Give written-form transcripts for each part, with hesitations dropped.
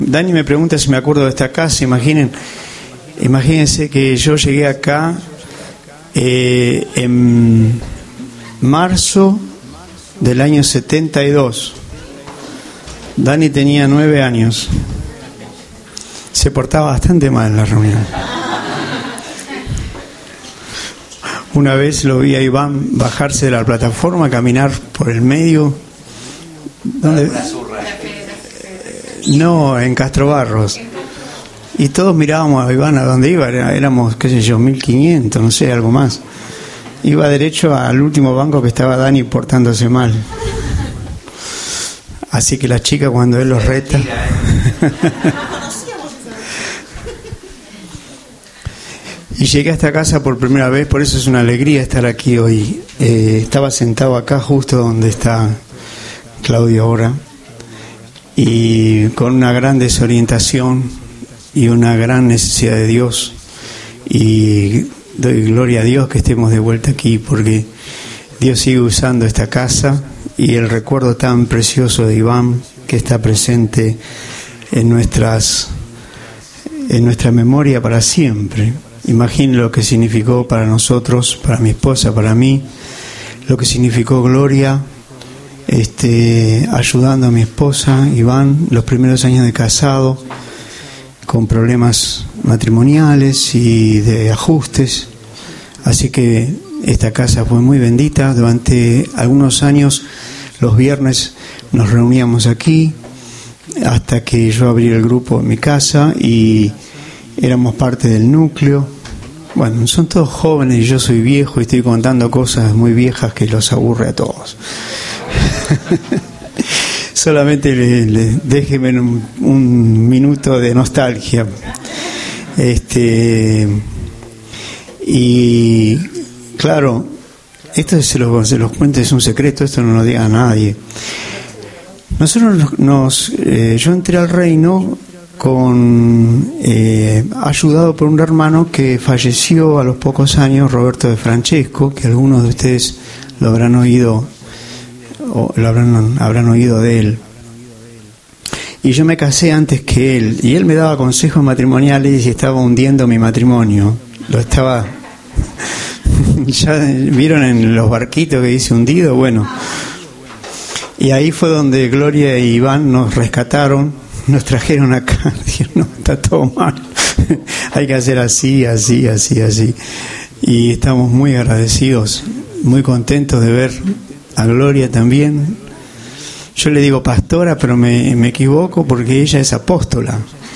Dani me pregunta si me acuerdo de esta casa. Imagínense que yo llegué acá en marzo del año 72. Dani tenía 9 años. Se portaba bastante mal en la reunión. Una vez lo vi a Iván bajarse de la plataforma, caminar por el medio. ¿Dónde? No, en Castrobarros. Y todos mirábamos a Iván a dónde iba. Éramos, qué sé yo, 1500, no sé, algo más. Iba derecho al último banco que estaba Dani portándose mal. Así que la chica, cuando él los reta... Y llegué a esta casa por primera vez, por eso es una alegría estar aquí hoy. Estaba sentado acá justo donde está Claudio ahora, y con una gran desorientación y una gran necesidad de Dios. Y doy gloria a Dios que estemos de vuelta aquí, porque Dios sigue usando esta casa y el recuerdo tan precioso de Iván que está presente en nuestra memoria para siempre. Imaginen lo que significó para nosotros, para mi esposa, para mí, lo que significó Gloria, ayudando a mi esposa, Iván, los primeros años de casado, con problemas matrimoniales y de ajustes. Así que esta casa fue muy bendita. Durante algunos años, los viernes nos reuníamos aquí, hasta que yo abrí el grupo en mi casa y éramos parte del núcleo. Bueno, son todos jóvenes y yo soy viejo y estoy contando cosas muy viejas que los aburre a todos. Solamente déjenme un minuto de nostalgia. Y claro, esto se los cuento, es un secreto, esto no lo diga a nadie. Nosotros yo entré al reino ayudado por un hermano que falleció a los pocos años, Roberto de Francesco, que algunos de ustedes lo habrán oído o habrán oído de él. Y yo me casé antes que él, y él me daba consejos matrimoniales y estaba hundiendo mi matrimonio. Lo estaba... ¿Ya vieron en los barquitos que dice hundido? Bueno, y ahí fue donde Gloria e Iván nos rescataron. Nos trajeron acá, dijeron, no, está todo mal, hay que hacer así. Y estamos muy agradecidos, muy contentos de ver a Gloria también. Yo le digo pastora, pero me equivoco porque ella es apóstola.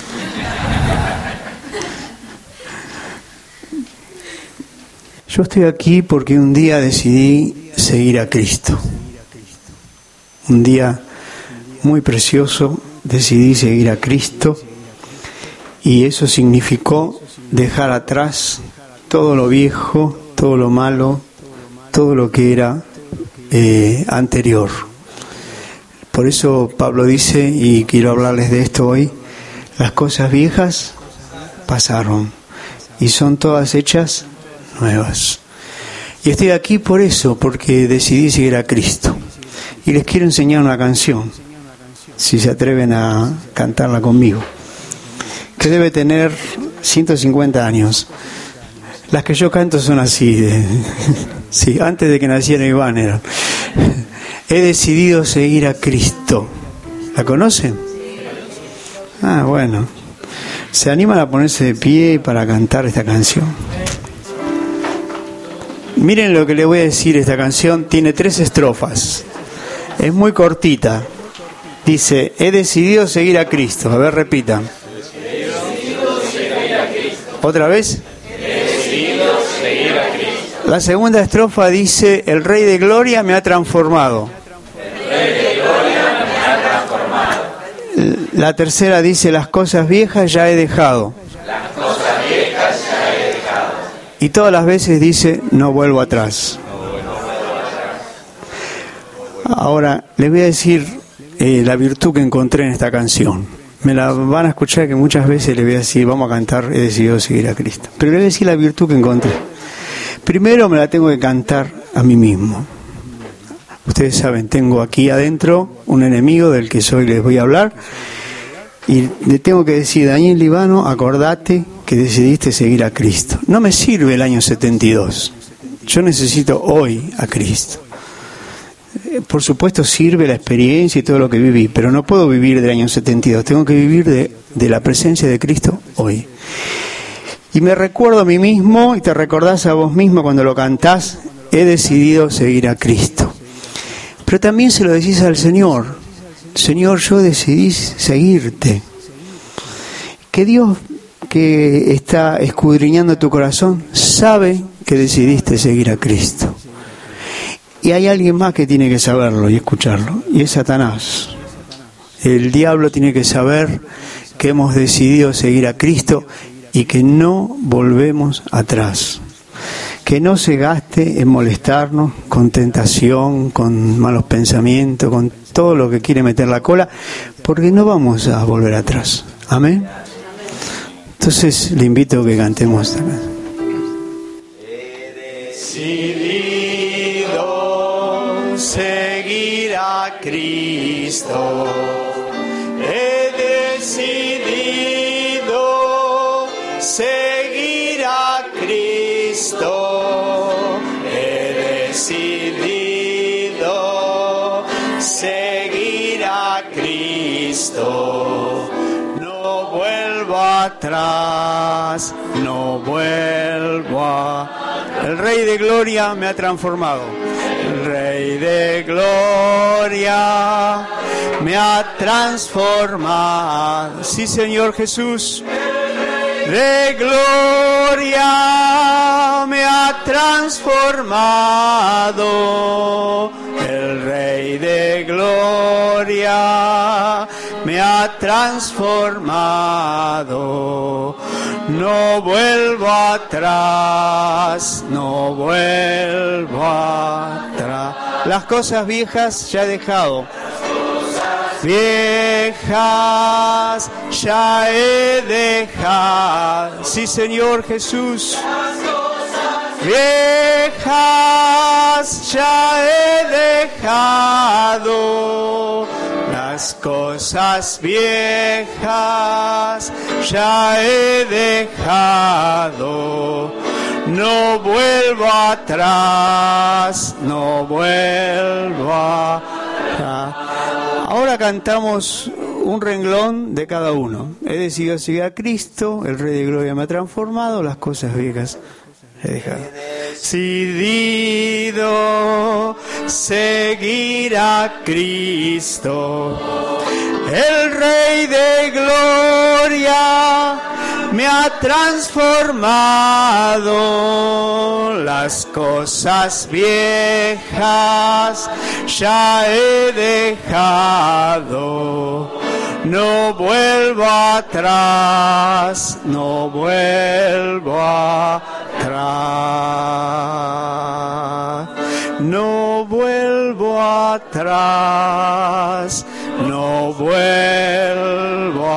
Yo estoy aquí porque un día decidí seguir a Cristo. Un día muy precioso. Decidí seguir a Cristo y eso significó dejar atrás todo lo viejo, todo lo malo, todo lo que era anterior. Por eso Pablo dice, y quiero hablarles de esto hoy, las cosas viejas pasaron y son todas hechas nuevas. Y estoy aquí por eso, porque decidí seguir a Cristo. Y les quiero enseñar una canción, si se atreven a cantarla conmigo, que debe tener 150 años. Las que yo canto son así, sí, antes de que naciera Iván eran. He decidido seguir a Cristo. ¿La conocen? Ah, bueno. ¿Se animan a ponerse de pie para cantar esta canción? Miren lo que le voy a decir. Esta canción tiene 3 estrofas. Es muy cortita. Dice, he decidido seguir a Cristo. A ver, repitan. He decidido seguir a Cristo. ¿Otra vez? He decidido seguir a Cristo. La segunda estrofa dice, el Rey de Gloria me ha transformado. El Rey de Gloria me ha transformado. La tercera dice, las cosas viejas ya he dejado. Las cosas viejas ya he dejado. Y todas las veces dice, no vuelvo atrás. No vuelvo atrás. Ahora, les voy a decir la virtud que encontré en esta canción. Me la van a escuchar que muchas veces le voy a decir, vamos a cantar, he decidido seguir a Cristo. Pero le voy a decir la virtud que encontré. Primero me la tengo que cantar a mí mismo. Ustedes saben, tengo aquí adentro un enemigo del que hoy les voy a hablar, y le tengo que decir, Daniel Líbano, acordate que decidiste seguir a Cristo. No me sirve el año 72. Yo necesito hoy a Cristo. Por supuesto sirve la experiencia y todo lo que viví, pero no puedo vivir del año 72. Tengo que vivir de la presencia de Cristo hoy. Y me recuerdo a mí mismo, y te recordás a vos mismo cuando lo cantás, he decidido seguir a Cristo. Pero también se lo decís al Señor. Señor, yo decidí seguirte. Que Dios, que está escudriñando tu corazón, sabe que decidiste seguir a Cristo. Y hay alguien más que tiene que saberlo y escucharlo, y es Satanás. El diablo tiene que saber que hemos decidido seguir a Cristo y que no volvemos atrás. Que no se gaste en molestarnos con tentación, con malos pensamientos, con todo lo que quiere meter la cola, porque no vamos a volver atrás. Amén. Entonces le invito a que cantemos esta canción. He decidido seguir a Cristo. He decidido seguir a Cristo. He decidido seguir a Cristo. No vuelvo atrás, no vuelvo a... El Rey de Gloria me ha transformado. El Rey de Gloria me ha transformado. Sí, Señor Jesús. De gloria me ha transformado. El Rey de Gloria me ha transformado. No vuelvo atrás, no vuelvo atrás. Las cosas viejas ya he dejado. Viejas ya he dejado. Sí, Señor Jesús. Viejas ya he dejado. Las cosas viejas ya he dejado. No vuelvo atrás, no vuelvo atrás. Ahora cantamos un renglón de cada uno. He decidido seguir a Cristo, el Rey de Gloria me ha transformado, las cosas viejas he dejado. Decidido seguir a Cristo, el Rey de Gloria me ha transformado. Las cosas viejas ya he dejado. No vuelvo atrás, no vuelvo atrás. No vuelvo atrás, no vuelvo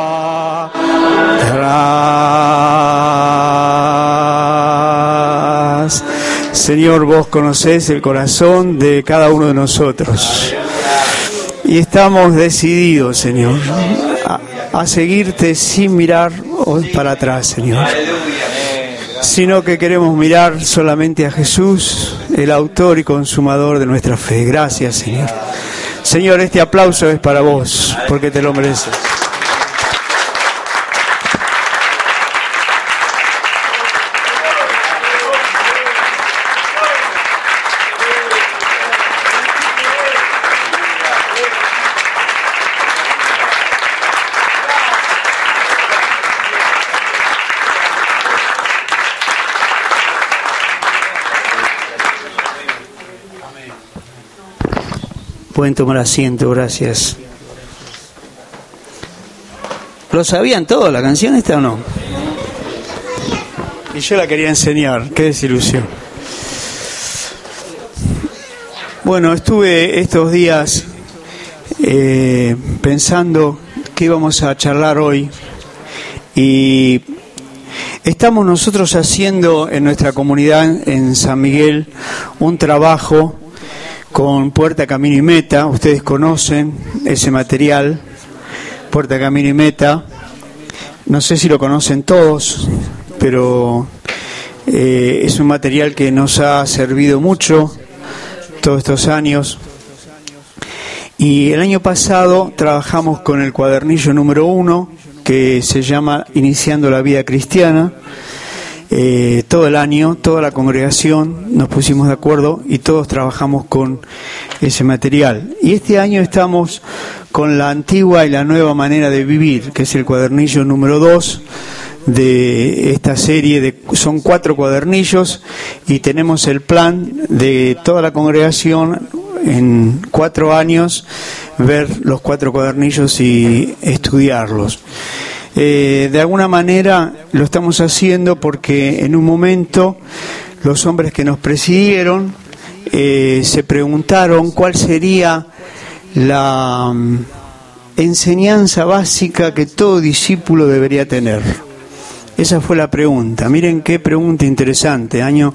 atrás. Señor, vos conocés el corazón de cada uno de nosotros. Y estamos decididos, Señor, a seguirte sin mirar para atrás, Señor. Sino que queremos mirar solamente a Jesús, el autor y consumador de nuestra fe. Gracias, Señor. Señor, este aplauso es para vos, porque te lo mereces. Pueden tomar asiento, gracias. ¿Lo sabían todos la canción esta o no? Y yo la quería enseñar, qué desilusión. Bueno, estuve estos días pensando que íbamos a charlar hoy y estamos nosotros haciendo en nuestra comunidad en San Miguel un trabajo con Puerta, Camino y Meta. Ustedes conocen ese material Puerta, Camino y Meta. No sé si lo conocen todos, pero es un material que nos ha servido mucho todos estos años. Y el año pasado trabajamos con el cuadernillo número 1, que se llama Iniciando la Vida Cristiana. Todo el año, toda la congregación nos pusimos de acuerdo y todos trabajamos con ese material. Y este año estamos con la antigua y la nueva manera de vivir, que es el cuadernillo número 2 de esta serie. Son 4 cuadernillos y tenemos el plan de toda la congregación en 4 años ver los 4 cuadernillos y estudiarlos. De alguna manera lo estamos haciendo porque en un momento los hombres que nos presidieron se preguntaron cuál sería la enseñanza básica que todo discípulo debería tener. Esa fue la pregunta. Miren qué pregunta interesante, año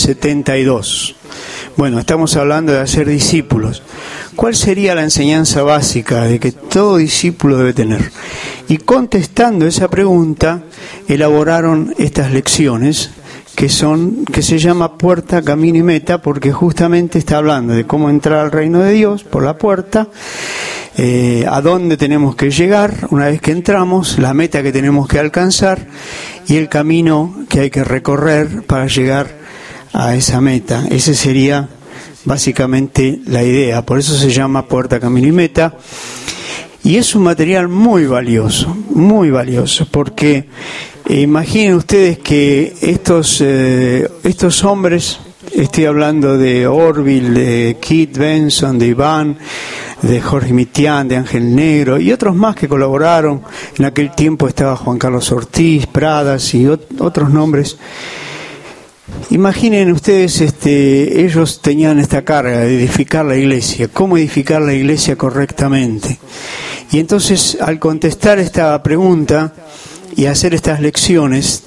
72. Bueno, estamos hablando de hacer discípulos. ¿Cuál sería la enseñanza básica de que todo discípulo debe tener? Y contestando esa pregunta, elaboraron estas lecciones que se llama Puerta, Camino y Meta, porque justamente está hablando de cómo entrar al reino de Dios por la puerta, a dónde tenemos que llegar una vez que entramos, la meta que tenemos que alcanzar y el camino que hay que recorrer para llegar a esa meta. Ese sería básicamente la idea, por eso se llama Puerta, Camino y Meta. Y es un material muy valioso, porque imaginen ustedes que estos hombres, estoy hablando de Orville, de Keith Benson, de Iván, de Jorge Mitián, de Ángel Negro y otros más que colaboraron. En aquel tiempo estaba Juan Carlos Ortiz, Pradas y otros nombres. Imaginen ustedes, ellos tenían esta carga de edificar la iglesia, cómo edificar la iglesia correctamente. Y entonces, al contestar esta pregunta y hacer estas lecciones,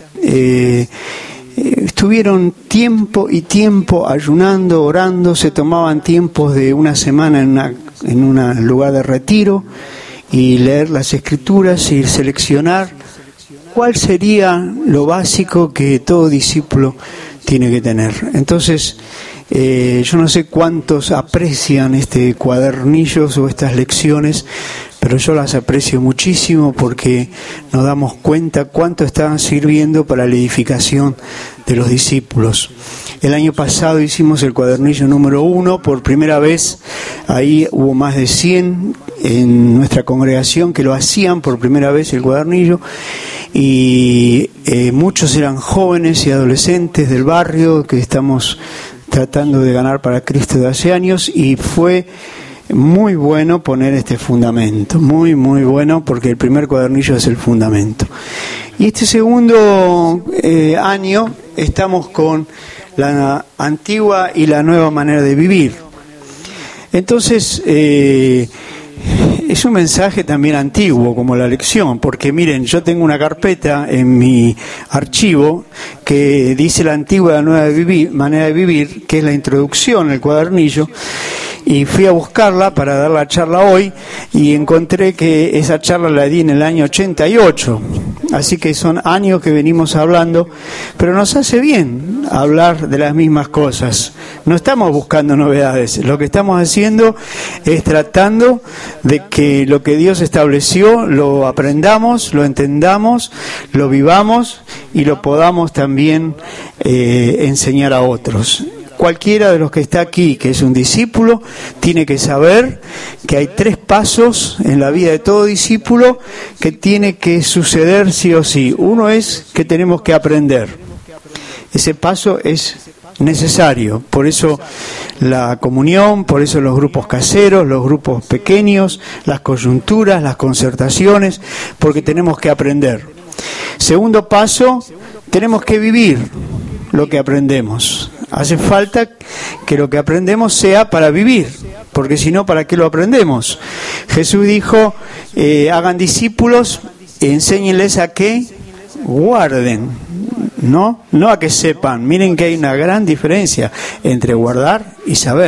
estuvieron tiempo y tiempo ayunando, orando, se tomaban tiempos de una semana en un lugar de retiro y leer las escrituras y seleccionar cuál sería lo básico que todo discípulo tiene que tener. Entonces, yo no sé cuántos aprecian cuadernillos o estas lecciones, pero yo las aprecio muchísimo porque nos damos cuenta cuánto están sirviendo para la edificación de los discípulos. El año pasado hicimos el cuadernillo número 1 por primera vez. Ahí hubo más de 100 en nuestra congregación que lo hacían por primera vez el cuadernillo. Y muchos eran jóvenes y adolescentes del barrio que estamos tratando de ganar para Cristo de hace años, y fue muy bueno poner este fundamento, muy bueno, porque el primer cuadernillo es el fundamento. Y este segundo año estamos con la antigua y la nueva manera de vivir. Entonces, es un mensaje también antiguo como la lección, porque miren, yo tengo una carpeta en mi archivo que dice la antigua y la nueva manera de vivir, que es la introducción, el cuadernillo, y fui a buscarla para dar la charla hoy y encontré que esa charla la di en el año 88, así que son años que venimos hablando, pero nos hace bien hablar de las mismas cosas. No estamos buscando novedades, lo que estamos haciendo es tratando de que lo que Dios estableció lo aprendamos, lo entendamos, lo vivamos y lo podamos también enseñar a otros. Cualquiera de los que está aquí, que es un discípulo, tiene que saber que hay 3 pasos en la vida de todo discípulo que tiene que suceder sí o sí. Uno es que tenemos que aprender. Ese paso es necesario. Por eso la comunión, por eso los grupos caseros, los grupos pequeños, las coyunturas, las concertaciones, porque tenemos que aprender. Segundo paso, tenemos que vivir lo que aprendemos. Hace falta que lo que aprendemos sea para vivir, porque si no, ¿para qué lo aprendemos? Jesús dijo, hagan discípulos, enséñenles a que guarden, no a que sepan. Miren que hay una gran diferencia entre guardar y saber.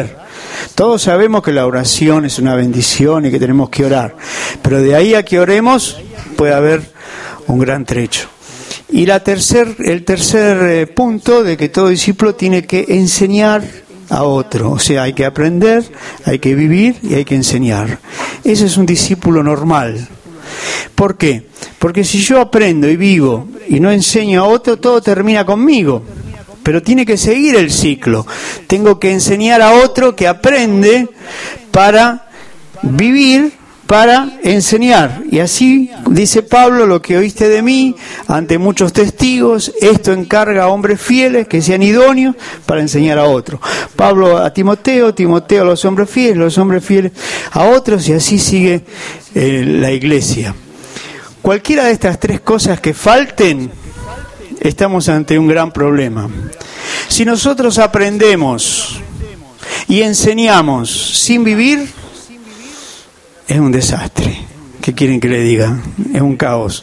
Todos sabemos que la oración es una bendición y que tenemos que orar, pero de ahí a que oremos puede haber un gran trecho. Y el tercer punto de que todo discípulo tiene que enseñar a otro, o sea, hay que aprender, hay que vivir y hay que enseñar. Ese es un discípulo normal. ¿Por qué? Porque si yo aprendo y vivo y no enseño a otro, todo termina conmigo. Pero tiene que seguir el ciclo. Tengo que enseñar a otro que aprende para vivir, para enseñar. Y así dice Pablo: lo que oíste de mí ante muchos testigos, esto encarga a hombres fieles que sean idóneos para enseñar a otros. Pablo a Timoteo, Timoteo a los hombres fieles a otros, y así sigue la iglesia. Cualquiera de estas tres cosas que falten, estamos ante un gran problema. Si nosotros aprendemos y enseñamos sin vivir, es un desastre. ¿Qué quieren que le diga? Es un caos.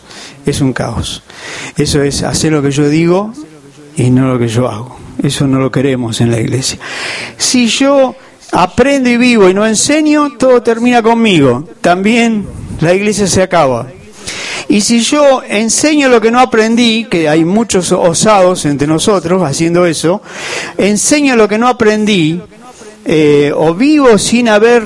Eso es hacer lo que yo digo y no lo que yo hago. Eso no lo queremos en la iglesia. Si yo aprendo y vivo y no enseño, todo termina conmigo. También la iglesia se acaba. Y si yo enseño lo que no aprendí, que hay muchos osados entre nosotros haciendo eso, enseño lo que no aprendí, o vivo sin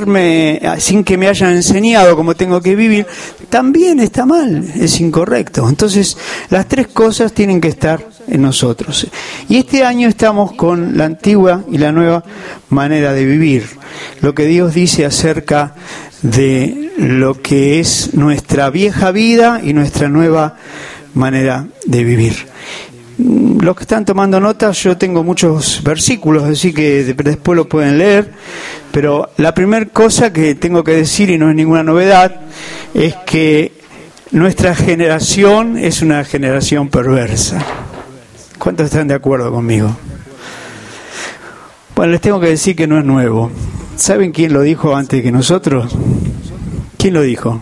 que me hayan enseñado cómo tengo que vivir, también está mal, es incorrecto. Entonces, las tres cosas tienen que estar en nosotros. Y este año estamos con la antigua y la nueva manera de vivir. Lo que Dios dice acerca de lo que es nuestra vieja vida y nuestra nueva manera de vivir. Los que están tomando notas, yo tengo muchos versículos, así que después lo pueden leer, pero la primera cosa que tengo que decir, y no es ninguna novedad, es que nuestra generación es una generación perversa. ¿Cuántos están de acuerdo conmigo? Bueno, les tengo que decir que no es nuevo. ¿Saben quién lo dijo antes que nosotros? ¿Quién lo dijo?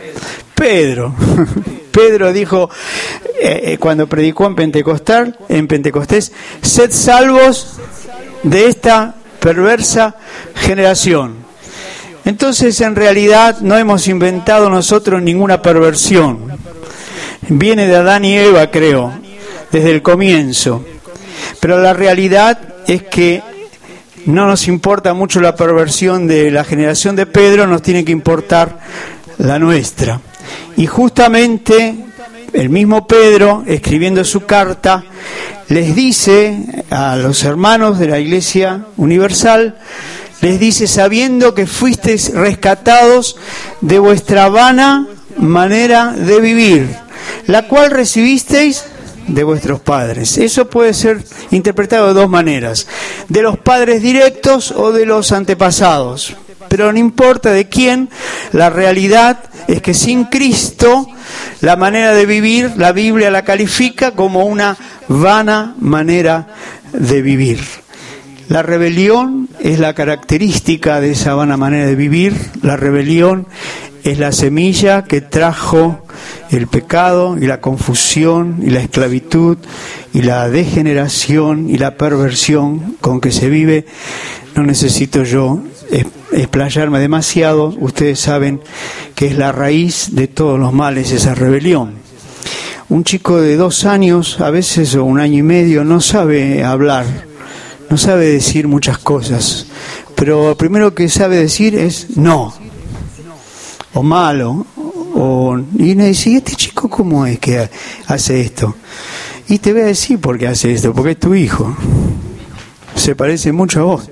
Pedro. Pedro dijo, cuando predicó en Pentecostés, sed salvos de esta perversa generación. Entonces, en realidad, no hemos inventado nosotros ninguna perversión. Viene de Adán y Eva, creo, desde el comienzo. Pero la realidad es que no nos importa mucho la perversión de la generación de Pedro, nos tiene que importar la nuestra. Y justamente el mismo Pedro, escribiendo su carta, les dice a los hermanos de la Iglesia Universal, les dice: sabiendo que fuisteis rescatados de vuestra vana manera de vivir, la cual recibisteis de vuestros padres. Eso puede ser interpretado de dos maneras: de los padres directos o de los antepasados. Pero no importa de quién, la realidad es que sin Cristo, la manera de vivir, la Biblia la califica como una vana manera de vivir. La rebelión es la característica de esa vana manera de vivir. La rebelión es la semilla que trajo el pecado y la confusión y la esclavitud y la degeneración y la perversión con que se vive. No necesito yo explayarme demasiado. Ustedes saben que es la raíz de todos los males esa rebelión. Un chico de 2 años, a veces, o 1 año y medio, no sabe hablar, no sabe decir muchas cosas, pero lo primero que sabe decir es no, o malo, y me dice: ¿y este chico cómo es que hace esto? Y te voy a decir por qué hace esto: porque es tu hijo, se parece mucho a vos,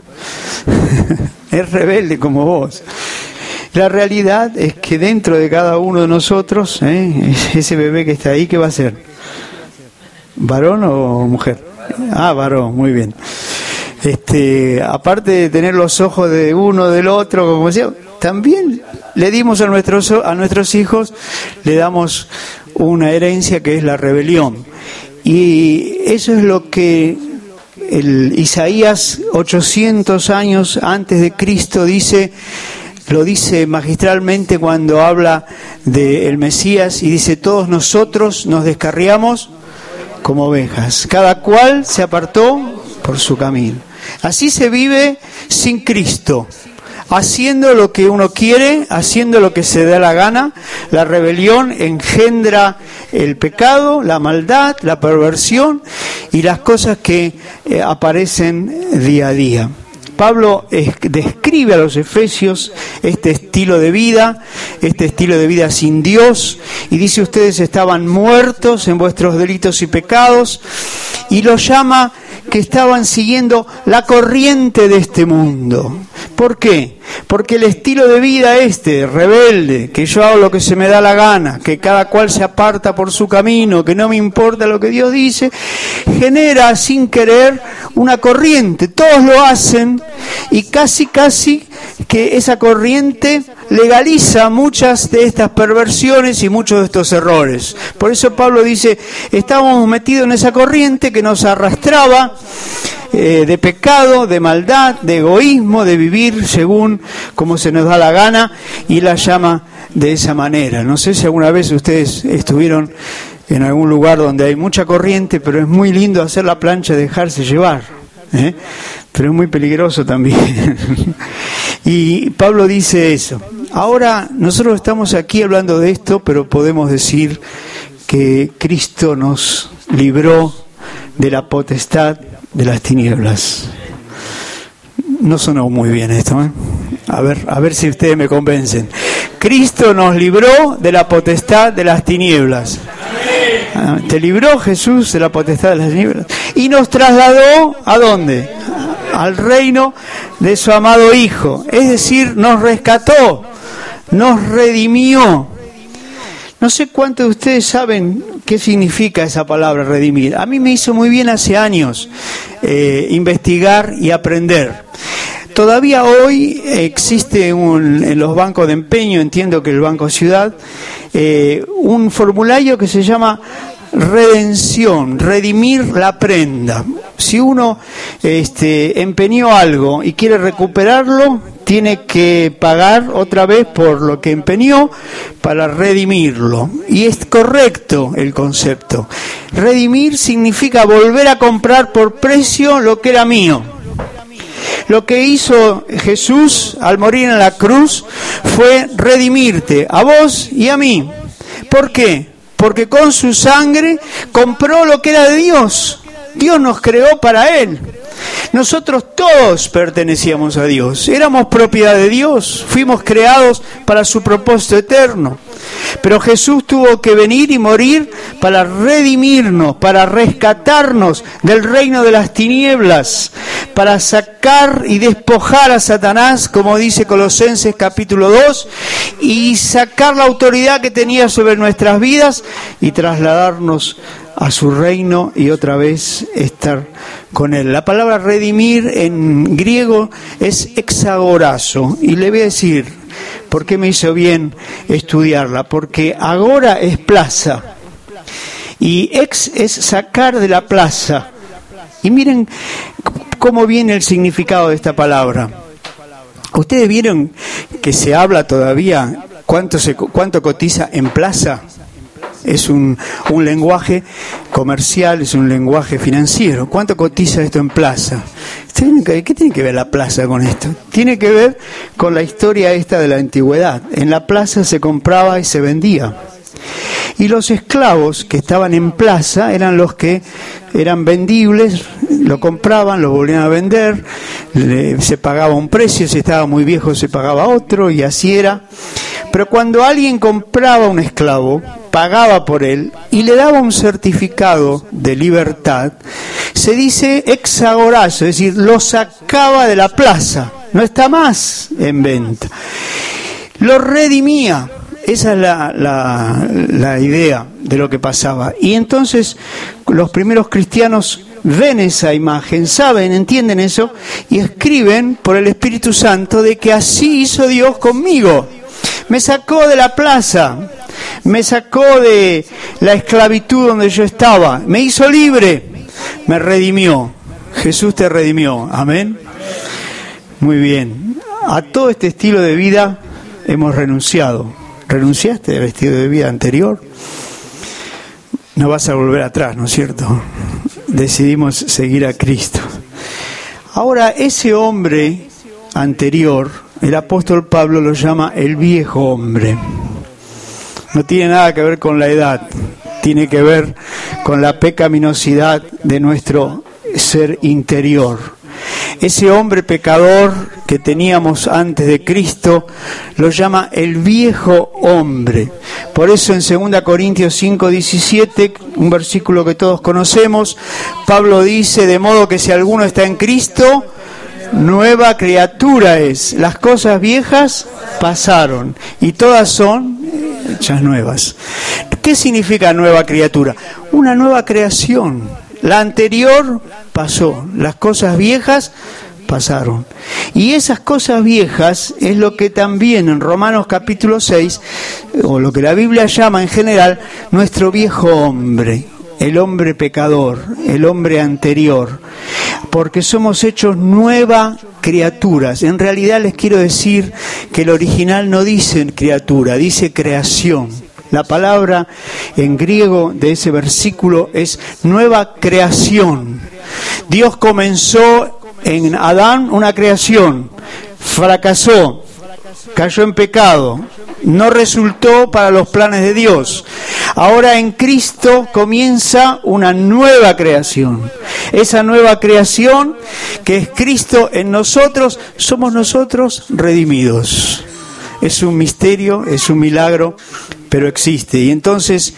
es rebelde como vos. La realidad es que dentro de cada uno de nosotros, ese bebé que está ahí, ¿qué va a ser? ¿Varón o mujer? Ah, varón, muy bien. Aparte de tener los ojos de uno del otro, como decía, también le dimos a nuestros hijos, le damos una herencia que es la rebelión. Y eso es lo que Isaías, 800 años antes de Cristo, lo dice magistralmente cuando habla del Mesías, y dice: todos nosotros nos descarriamos como ovejas, cada cual se apartó por su camino. Así se vive sin Cristo, haciendo lo que uno quiere, haciendo lo que se da la gana. La rebelión engendra el pecado, la maldad, la perversión y las cosas que aparecen día a día. Pablo describe a los efesios este estilo de vida sin Dios, y dice: ustedes estaban muertos en vuestros delitos y pecados, y los llama que estaban siguiendo la corriente de este mundo. ¿Por qué? Porque el estilo de vida rebelde, que yo hago lo que se me da la gana, que cada cual se aparta por su camino, que no me importa lo que Dios dice, genera sin querer una corriente. Todos lo hacen, y casi que esa corriente legaliza muchas de estas perversiones y muchos de estos errores. Por eso Pablo dice: estábamos metidos en esa corriente que nos arrastraba de pecado, de maldad, de egoísmo, de vivir según como se nos da la gana, y la llama de esa manera. No sé si alguna vez ustedes estuvieron en algún lugar donde hay mucha corriente, pero es muy lindo hacer la plancha y dejarse llevar, pero es muy peligroso también. Y Pablo dice eso. Ahora nosotros estamos aquí hablando de esto, pero podemos decir que Cristo nos libró de la potestad de las tinieblas. No sonó muy bien esto, ¿eh? A ver si ustedes me convencen. Cristo nos libró de la potestad de las tinieblas. ¿Te libró Jesús de la potestad de las tinieblas? Y nos trasladó, ¿a dónde? Al reino de su amado Hijo. Es decir, nos rescató, nos redimió. No sé cuántos de ustedes saben qué significa esa palabra redimir. A mí me hizo muy bien hace años investigar y aprender. Todavía hoy existe en los bancos de empeño, entiendo que el Banco Ciudad, un formulario que se llama redención, redimir la prenda. Si uno empeñó algo y quiere recuperarlo, tiene que pagar otra vez por lo que empeñó para redimirlo. Y es correcto el concepto. Redimir significa volver a comprar por precio lo que era mío. Lo que hizo Jesús al morir en la cruz fue redimirte a vos y a mí. ¿Por qué? Porque con su sangre compró lo que era de Dios. Dios nos creó para Él. Nosotros todos pertenecíamos a Dios. Éramos propiedad de Dios. Fuimos creados para su propósito eterno. Pero Jesús tuvo que venir y morir para redimirnos, para rescatarnos del reino de las tinieblas, para sacar y despojar a Satanás, como dice Colosenses capítulo 2, y sacar la autoridad que tenía sobre nuestras vidas y trasladarnos a su reino y otra vez estar con él. La palabra redimir en griego es exagorazo, y le voy a decir por qué me hizo bien estudiarla, porque agora es plaza y ex es sacar de la plaza. Y miren cómo viene el significado de esta palabra. ¿Ustedes vieron que se habla todavía cuánto cotiza en plaza? Es un lenguaje comercial, es un lenguaje financiero. ¿Cuánto cotiza esto en plaza? ¿Qué tiene que ver la plaza con esto? Tiene que ver con la historia esta de la antigüedad. En la plaza se compraba y se vendía. Y los esclavos que estaban en plaza eran los que eran vendibles, lo compraban, lo volvían a vender, se pagaba un precio, si estaba muy viejo se pagaba otro, y así era. Pero cuando alguien compraba un esclavo, pagaba por él y le daba un certificado de libertad, se dice exagorazo, es decir, lo sacaba de la plaza, no está más en venta. Lo redimía. Esa es la idea de lo que pasaba. Y entonces los primeros cristianos ven esa imagen, saben, entienden eso, y escriben por el Espíritu Santo de que así hizo Dios conmigo. Me sacó de la plaza, me sacó de la esclavitud donde yo estaba, me hizo libre, me redimió. Jesús te redimió, amén. Muy bien. A todo este estilo de vida hemos renunciado. ¿Renunciaste al estilo de vida anterior? No vas a volver atrás, ¿no es cierto? Decidimos seguir a Cristo. Ahora, ese hombre anterior, el apóstol Pablo lo llama el viejo hombre. No tiene nada que ver con la edad, tiene que ver con la pecaminosidad de nuestro ser interior. Ese hombre pecador que teníamos antes de Cristo lo llama el viejo hombre. Por eso en 2 Corintios 5:17, un versículo que todos conocemos, Pablo dice: de modo que si alguno está en Cristo, nueva criatura es. Las cosas viejas pasaron y todas son hechas nuevas. ¿Qué significa nueva criatura? Una nueva creación. La anterior pasó, las cosas viejas pasaron. Y esas cosas viejas es lo que también en Romanos capítulo 6, o lo que la Biblia llama en general, nuestro viejo hombre, el hombre pecador, el hombre anterior. Porque somos hechos nuevas criaturas. En realidad les quiero decir que el original no dice criatura, dice creación. La palabra en griego de ese versículo es nueva creación. Dios comenzó en Adán una creación, fracasó, cayó en pecado, no resultó para los planes de Dios. Ahora en Cristo comienza una nueva creación. Esa nueva creación que es Cristo en nosotros, somos nosotros redimidos. Es un misterio, es un milagro, pero existe. Y entonces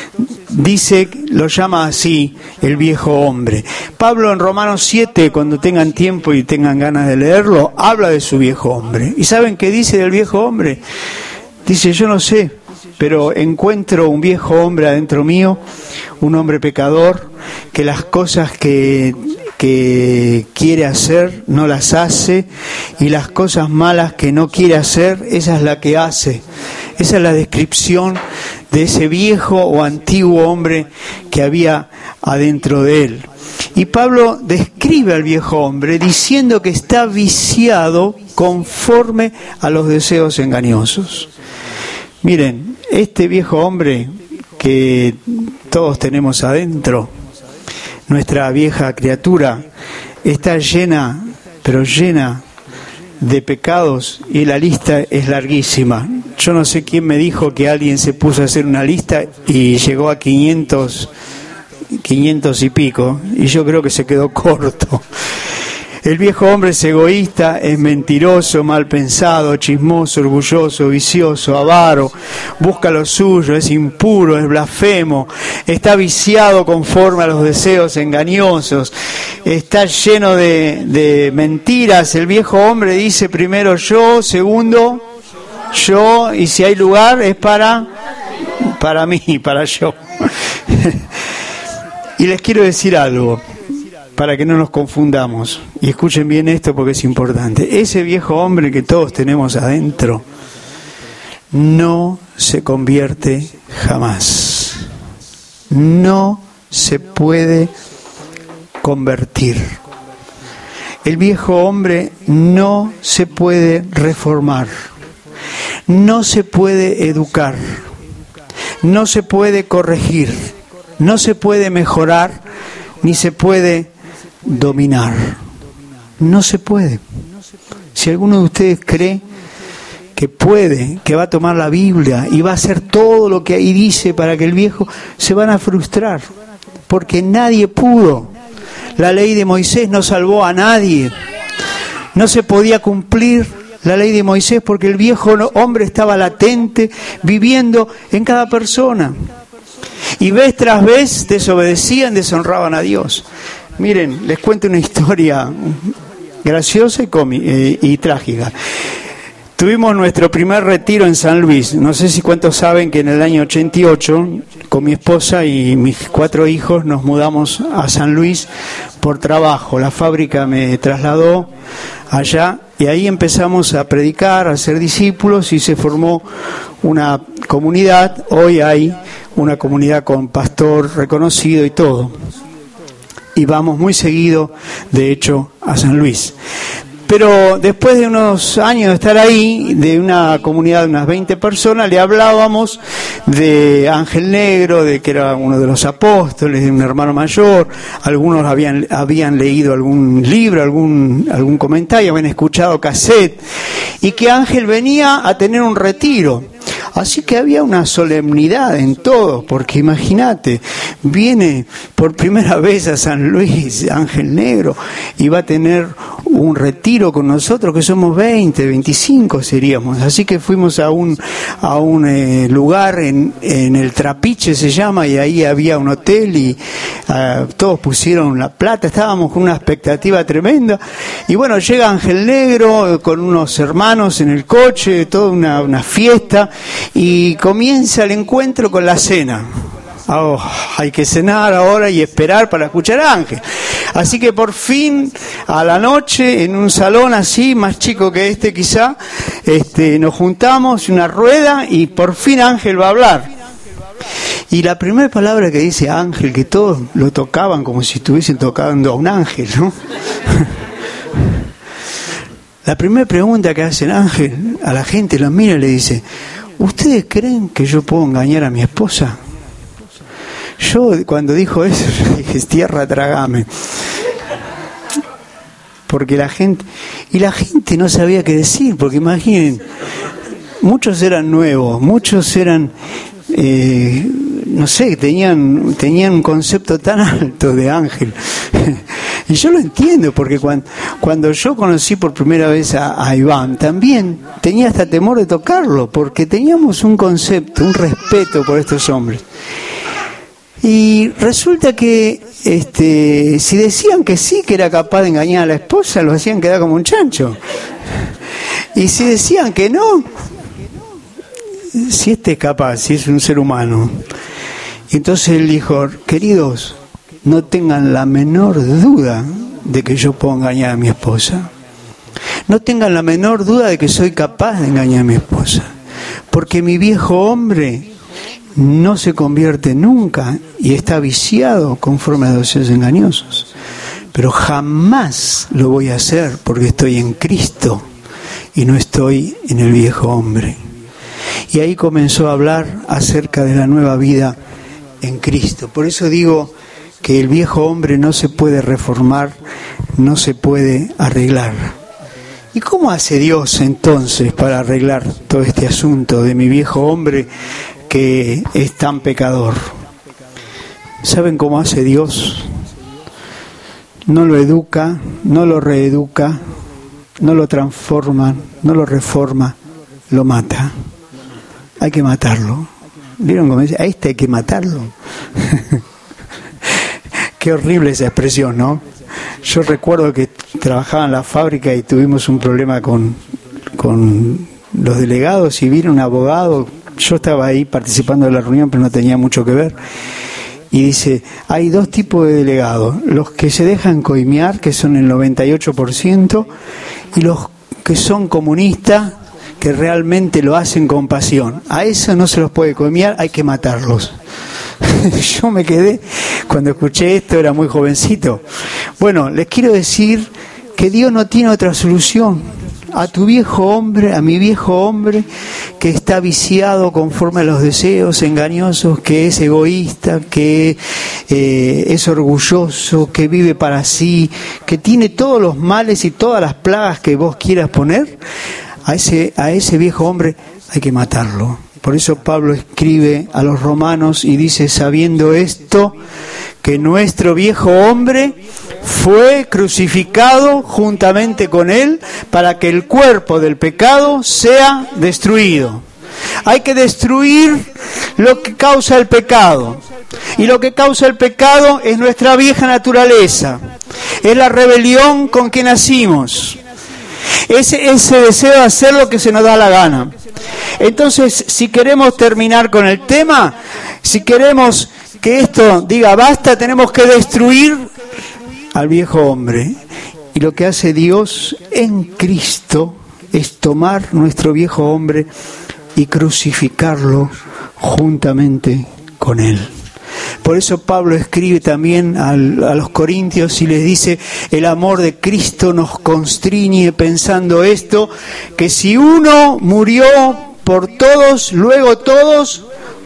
dice, lo llama así el viejo hombre. Pablo en Romanos 7, cuando tengan tiempo y tengan ganas de leerlo, habla de su viejo hombre. ¿Y saben qué dice del viejo hombre? Dice: yo no sé, pero encuentro un viejo hombre adentro mío, un hombre pecador, que las cosas que quiere hacer no las hace, y las cosas malas que no quiere hacer, esa es la que hace. Esa es la descripción de ese viejo o antiguo hombre que había adentro de él. Y Pablo describe al viejo hombre diciendo que está viciado conforme a los deseos engañosos. Miren, este viejo hombre que todos tenemos adentro, nuestra vieja criatura, está llena, pero llena de pecados, y la lista es larguísima. Yo no sé quién me dijo que alguien se puso a hacer una lista y llegó a 500 y pico, y yo creo que se quedó corto. El viejo hombre es egoísta, es mentiroso, mal pensado, chismoso, orgulloso, vicioso, avaro, busca lo suyo, es impuro, es blasfemo, está viciado conforme a los deseos engañosos, está lleno de mentiras. El viejo hombre dice primero yo, segundo yo, y si hay lugar es para mí, para yo. Y les quiero decir algo, para que no nos confundamos, y escuchen bien esto porque es importante. Ese viejo hombre que todos tenemos adentro no se convierte jamás. No se puede convertir. El viejo hombre no se puede reformar, no se puede educar, no se puede corregir, no se puede mejorar, ni se puede dominar. No se puede. Si alguno de ustedes cree que puede, que va a tomar la Biblia y va a hacer todo lo que ahí dice para que el viejo, se van a frustrar, porque nadie pudo. La ley de Moisés no salvó a nadie. No se podía cumplir la ley de Moisés porque el viejo hombre estaba latente, viviendo en cada persona. Y vez tras vez desobedecían, deshonraban a Dios. Miren, les cuento una historia graciosa y trágica. Tuvimos nuestro primer retiro en San Luis. No sé si cuántos saben que en el año 88, con mi esposa y mis 4 hijos, nos mudamos a San Luis por trabajo. La fábrica me trasladó allá y ahí empezamos a predicar, a ser discípulos, y se formó una comunidad. Hoy hay una comunidad con pastor reconocido y todo. Y vamos muy seguido, de hecho, a San Luis. Pero después de unos años de estar ahí, de una comunidad de unas 20 personas, le hablábamos de Ángel Negro, de que era uno de los apóstoles, de un hermano mayor. Algunos habían leído algún libro, algún comentario, habían escuchado cassette, y que Ángel venía a tener un retiro. Así que había una solemnidad en todo, porque imagínate, viene por primera vez a San Luis Ángel Negro y va a tener un retiro con nosotros, que somos 20, 25 seríamos. Así que fuimos a un lugar en el Trapiche se llama, y ahí había un hotel y todos pusieron la plata, estábamos con una expectativa tremenda. Y bueno, llega Ángel Negro con unos hermanos en el coche, toda una fiesta, y comienza el encuentro con la cena. Oh, hay que cenar ahora y esperar para escuchar a Ángel. Así que por fin, a la noche, en un salón así, más chico que este quizá, nos juntamos, una rueda, y por fin Ángel va a hablar. Y la primera palabra que dice Ángel, que todos lo tocaban como si estuviesen tocando a un ángel, ¿no? La primera pregunta que hace Ángel a la gente, lo mira y le dice: ¿ustedes creen que yo puedo engañar a mi esposa? Yo cuando dijo eso dije: tierra, trágame. Porque la gente no sabía qué decir, porque imaginen, muchos eran nuevos, muchos eran, no sé, tenían un concepto tan alto de Ángel. Y yo lo entiendo, porque cuando yo conocí por primera vez a Iván, también tenía hasta temor de tocarlo, porque teníamos un concepto, un respeto por estos hombres. Y resulta que si decían que sí, que era capaz de engañar a la esposa, lo hacían quedar como un chancho. Y si decían que no, si es capaz, si es un ser humano. Y entonces él dijo: queridos, no tengan la menor duda de que yo puedo engañar a mi esposa. No tengan la menor duda de que soy capaz de engañar a mi esposa. Porque mi viejo hombre no se convierte nunca y está viciado conforme a los deseos engañosos. Pero jamás lo voy a hacer, porque estoy en Cristo y no estoy en el viejo hombre. Y ahí comenzó a hablar acerca de la nueva vida en Cristo. Por eso digo que el viejo hombre no se puede reformar, no se puede arreglar. ¿Y cómo hace Dios entonces para arreglar todo este asunto de mi viejo hombre que es tan pecador? ¿Saben cómo hace Dios? No lo educa, no lo reeduca, no lo transforma, no lo reforma, lo mata. Hay que matarlo. ¿Vieron cómo dice? A este hay que matarlo. Qué horrible esa expresión, ¿no? Yo recuerdo que trabajaba en la fábrica y tuvimos un problema con los delegados, y vino un abogado. Yo estaba ahí participando de la reunión, pero no tenía mucho que ver. Y dice: hay dos tipos de delegados: los que se dejan coimear, que son el 98%, y los que son comunistas, que realmente lo hacen con pasión. A eso no se los puede coimear, hay que matarlos. Yo me quedé, cuando escuché esto, era muy jovencito. Bueno, les quiero decir que Dios no tiene otra solución. A tu viejo hombre, a mi viejo hombre, que está viciado conforme a los deseos engañosos, que es egoísta, que es orgulloso, que vive para sí, que tiene todos los males y todas las plagas que vos quieras poner, a ese viejo hombre hay que matarlo. Por eso Pablo escribe a los romanos y dice: sabiendo esto, que nuestro viejo hombre fue crucificado juntamente con él, para que el cuerpo del pecado sea destruido. Hay que destruir lo que causa el pecado. Y lo que causa el pecado es nuestra vieja naturaleza. Es la rebelión con que nacimos. Ese deseo de hacer lo que se nos da la gana. Entonces, si queremos terminar con el tema, si queremos que esto diga basta, tenemos que destruir al viejo hombre. Y lo que hace Dios en Cristo es tomar nuestro viejo hombre y crucificarlo juntamente con él. Por eso Pablo escribe también a los corintios y les dice: el amor de Cristo nos constriñe, pensando esto, que si uno murió por todos, luego todos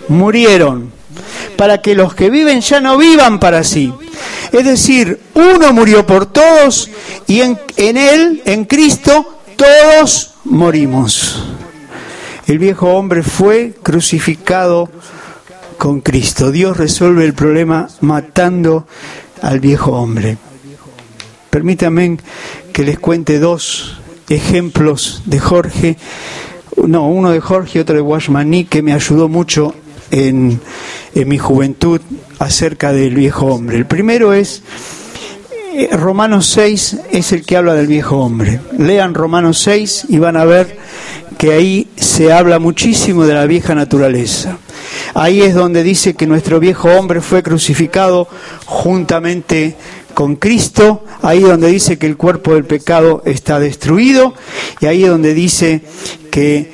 murieron, para que los que viven ya no vivan para sí. Es decir, uno murió por todos y en Él, en Cristo, todos morimos. El viejo hombre fue crucificado con Cristo. Dios resuelve el problema matando al viejo hombre. Permítanme que les cuente dos ejemplos de Jorge. Uno de Jorge y otro de Watchman Nee, que me ayudó mucho en mi juventud acerca del viejo hombre. El primero es Romanos 6, es el que habla del viejo hombre. Lean Romanos 6 y van a ver que ahí se habla muchísimo de la vieja naturaleza. Ahí es donde dice que nuestro viejo hombre fue crucificado juntamente con Cristo. Ahí es donde dice que el cuerpo del pecado está destruido. Y ahí es donde dice que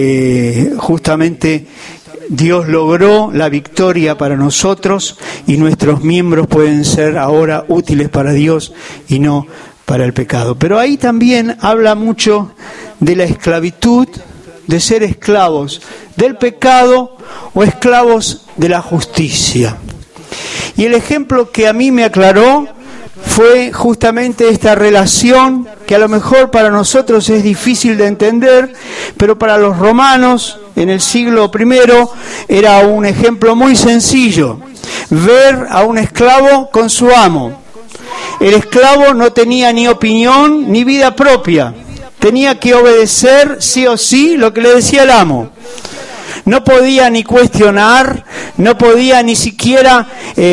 justamente Dios logró la victoria para nosotros y nuestros miembros pueden ser ahora útiles para Dios y no para el pecado. Pero ahí también habla mucho de la esclavitud, de ser esclavos del pecado o esclavos de la justicia. Y el ejemplo que a mí me aclaró fue justamente esta relación que a lo mejor para nosotros es difícil de entender, pero para los romanos en el siglo I era un ejemplo muy sencillo: ver a un esclavo con su amo. El esclavo no tenía ni opinión ni vida propia, tenía que obedecer sí o sí lo que le decía el amo. No podía ni cuestionar, no podía ni siquiera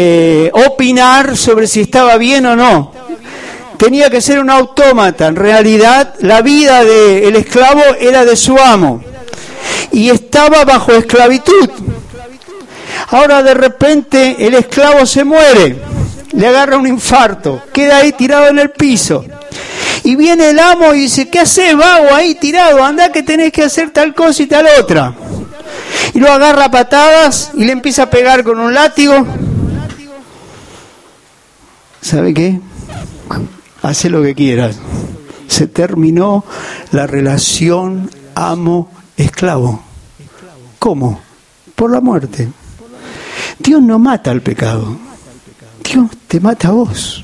opinar sobre si estaba bien o no. Tenía que ser un autómata. En realidad, la vida del esclavo era de su amo y estaba bajo esclavitud. Ahora, de repente, el esclavo se muere, le agarra un infarto, queda ahí tirado en el piso. Y viene el amo y dice: ¿qué haces, vago, ahí tirado? Andá que tenés que hacer tal cosa y tal otra. Y lo agarra a patadas y le empieza a pegar con un látigo. ¿Sabe qué? Hace lo que quieras. Se terminó la relación amo-esclavo. ¿Cómo? Por la muerte. Dios no mata al pecado. Dios te mata a vos.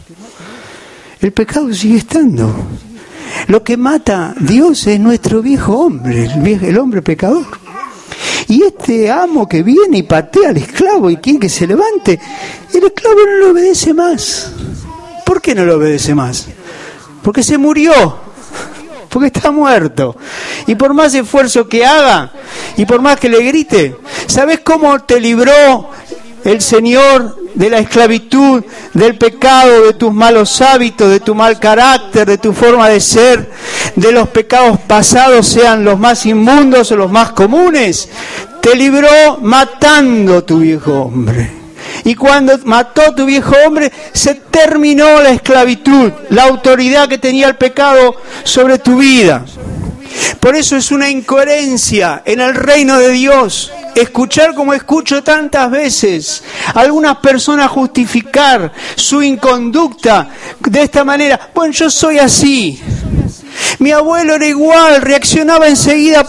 El pecado sigue estando. Lo que mata a Dios es nuestro viejo hombre, el hombre pecador. Y este amo que viene y patea al esclavo y quiere que se levante, el esclavo no le obedece más. ¿Por qué no le obedece más? Porque se murió, porque está muerto. Y por más esfuerzo que haga, y por más que le grite, ¿sabes cómo te libró el Señor de la esclavitud, del pecado, de tus malos hábitos, de tu mal carácter, de tu forma de ser, de los pecados pasados, sean los más inmundos o los más comunes? Te libró matando tu viejo hombre. Y cuando mató a tu viejo hombre, se terminó la esclavitud, la autoridad que tenía el pecado sobre tu vida. Por eso es una incoherencia en el reino de Dios escuchar, como escucho tantas veces, algunas personas justificar su inconducta de esta manera. Bueno, yo soy así. Mi abuelo era igual, reaccionaba enseguida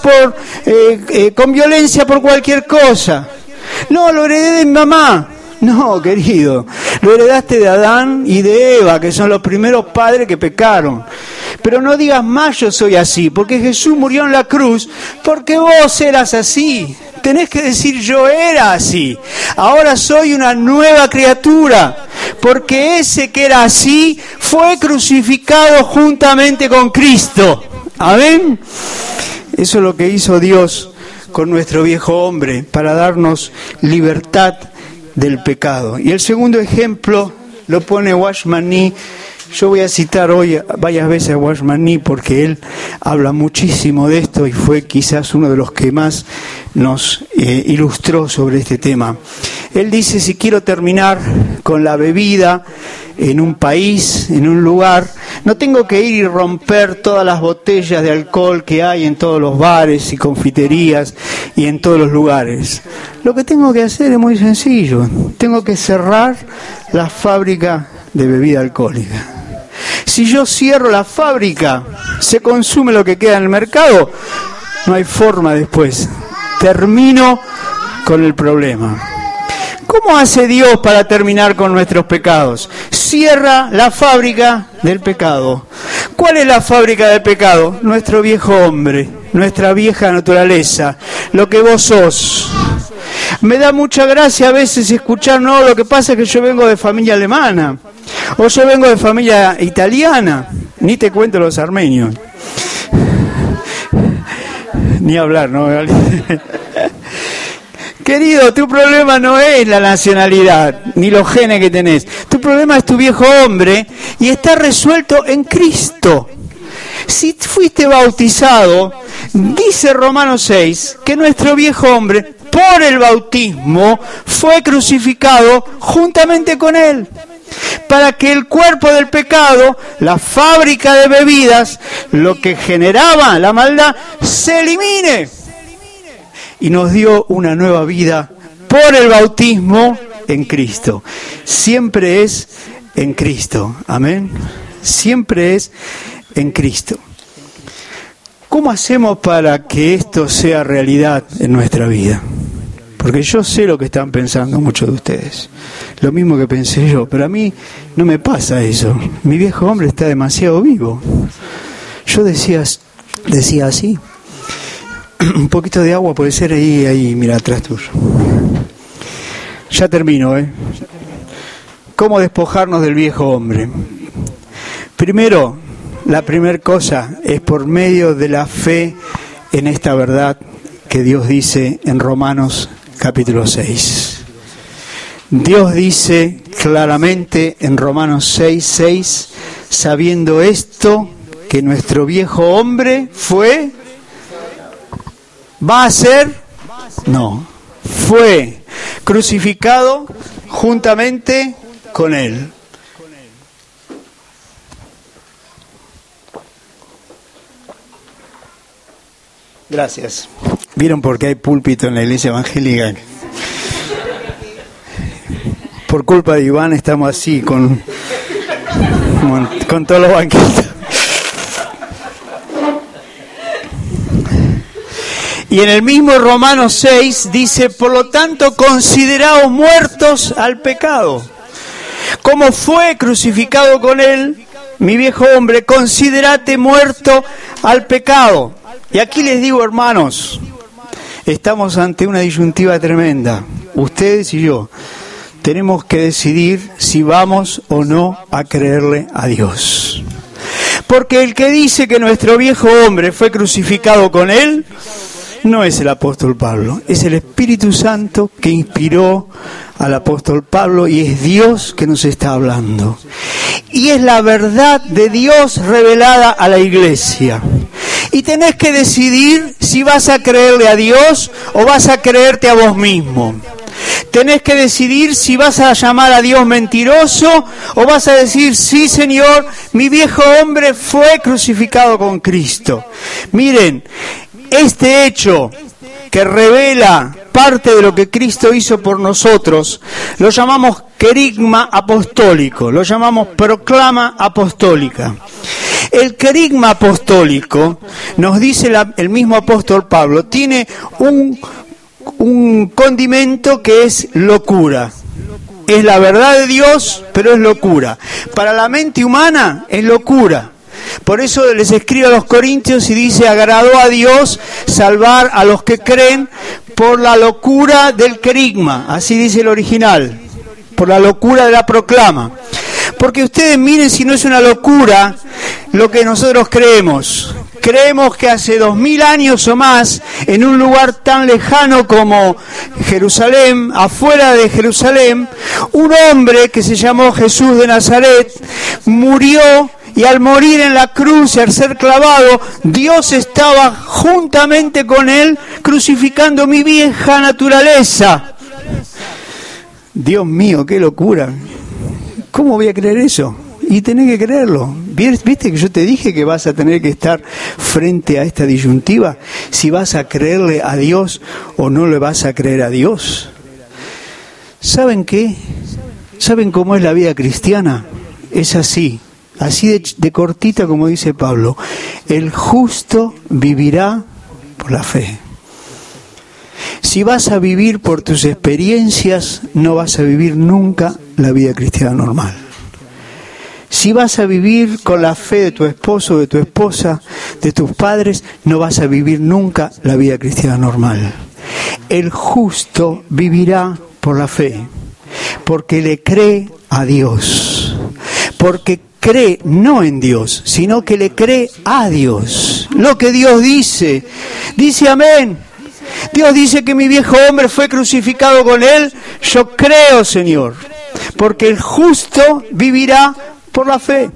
con violencia por cualquier cosa. No, lo heredé de mi mamá. No, querido, lo heredaste de Adán y de Eva, que son los primeros padres que pecaron. Pero no digas más yo soy así, porque Jesús murió en la cruz porque vos eras así. Tenés que decir yo era así. Ahora soy una nueva criatura, porque ese que era así fue crucificado juntamente con Cristo. Amén. Eso es lo que hizo Dios con nuestro viejo hombre, para darnos libertad del pecado. Y el segundo ejemplo lo pone Watchman Nee. Yo voy a citar hoy varias veces a Watchman Nee porque él habla muchísimo de esto y fue quizás uno de los que más nos ilustró sobre este tema. Él dice: si quiero terminar con la bebida en un país, en un lugar, no tengo que ir y romper todas las botellas de alcohol que hay en todos los bares y confiterías y en todos los lugares. Lo que tengo que hacer es muy sencillo. Tengo que cerrar la fábrica de bebida alcohólica. Si yo cierro la fábrica, se consume lo que queda en el mercado, no hay forma después. Termino con el problema. ¿Cómo hace Dios para terminar con nuestros pecados? Cierra la fábrica del pecado. ¿Cuál es la fábrica del pecado? Nuestro viejo hombre, nuestra vieja naturaleza, lo que vos sos. Me da mucha gracia a veces escuchar, no, lo que pasa es que yo vengo de familia alemana, o yo vengo de familia italiana, ni te cuento los armenios. Ni hablar, ¿no? Querido, tu problema no es la nacionalidad, ni los genes que tenés. Tu problema es tu viejo hombre y está resuelto en Cristo. Si fuiste bautizado, dice Romanos 6, que nuestro viejo hombre, por el bautismo, fue crucificado juntamente con Él, para que el cuerpo del pecado, la fábrica de bebidas, lo que generaba la maldad, se elimine. Y nos dio una nueva vida por el bautismo en Cristo. Siempre es en Cristo. Amén. Siempre es en Cristo. ¿Cómo hacemos para que esto sea realidad en nuestra vida? Porque yo sé lo que están pensando muchos de ustedes. Lo mismo que pensé yo. Pero a mí no me pasa eso. Mi viejo hombre está demasiado vivo. Yo decía así. Un poquito de agua puede ser ahí, mira, atrás tuyo. Ya termino, ¿Cómo despojarnos del viejo hombre? Primero, la primera cosa es por medio de la fe en esta verdad que Dios dice en Romanos capítulo 6. Dios dice claramente en Romanos 6:6, sabiendo esto, que nuestro viejo hombre ¿va a ser? No. Fue crucificado juntamente con Él. Gracias. ¿Vieron por qué hay púlpito en la iglesia evangélica? Por culpa de Iván estamos así, con todos los banquitos. Y en el mismo Romanos 6 dice, por lo tanto, consideraos muertos al pecado. Como fue crucificado con Él, mi viejo hombre, considerate muerto al pecado. Y aquí les digo, hermanos, estamos ante una disyuntiva tremenda. Ustedes y yo tenemos que decidir si vamos o no a creerle a Dios. Porque el que dice que nuestro viejo hombre fue crucificado con Él, no es el apóstol Pablo, es el Espíritu Santo que inspiró al apóstol Pablo y es Dios que nos está hablando. Y es la verdad de Dios revelada a la iglesia. Y tenés que decidir si vas a creerle a Dios o vas a creerte a vos mismo. Tenés que decidir si vas a llamar a Dios mentiroso o vas a decir, sí, Señor, mi viejo hombre fue crucificado con Cristo. Miren, este hecho que revela parte de lo que Cristo hizo por nosotros, lo llamamos querigma apostólico, lo llamamos proclama apostólica. El querigma apostólico, nos dice el mismo apóstol Pablo, tiene un condimento que es locura. Es la verdad de Dios, pero es locura. Para la mente humana es locura. Por eso les escribe a los Corintios y dice, agradó a Dios salvar a los que creen por la locura del querigma. Así dice el original, por la locura de la proclama. Porque ustedes miren si no es una locura lo que nosotros creemos. Creemos que hace 2000 años o más, en un lugar tan lejano como Jerusalén, afuera de Jerusalén, un hombre que se llamó Jesús de Nazaret murió. Y al morir en la cruz y al ser clavado, Dios estaba juntamente con Él crucificando mi vieja naturaleza. Dios mío, qué locura. ¿Cómo voy a creer eso? Y tenés que creerlo. ¿Viste que yo te dije que vas a tener que estar frente a esta disyuntiva? Si vas a creerle a Dios o no le vas a creer a Dios. ¿Saben qué? ¿Saben cómo es la vida cristiana? Es así. Así de cortita como dice Pablo, el justo vivirá por la fe. Si vas a vivir por tus experiencias, no vas a vivir nunca la vida cristiana normal. Si vas a vivir con la fe de tu esposo, de tu esposa, de tus padres, no vas a vivir nunca la vida cristiana normal. El justo vivirá por la fe, porque le cree a Dios, porque cree no en Dios, sino que le cree a Dios. Lo que Dios dice amén. Dios dice que mi viejo hombre fue crucificado con él. Yo creo, Señor, porque el justo vivirá por la fe.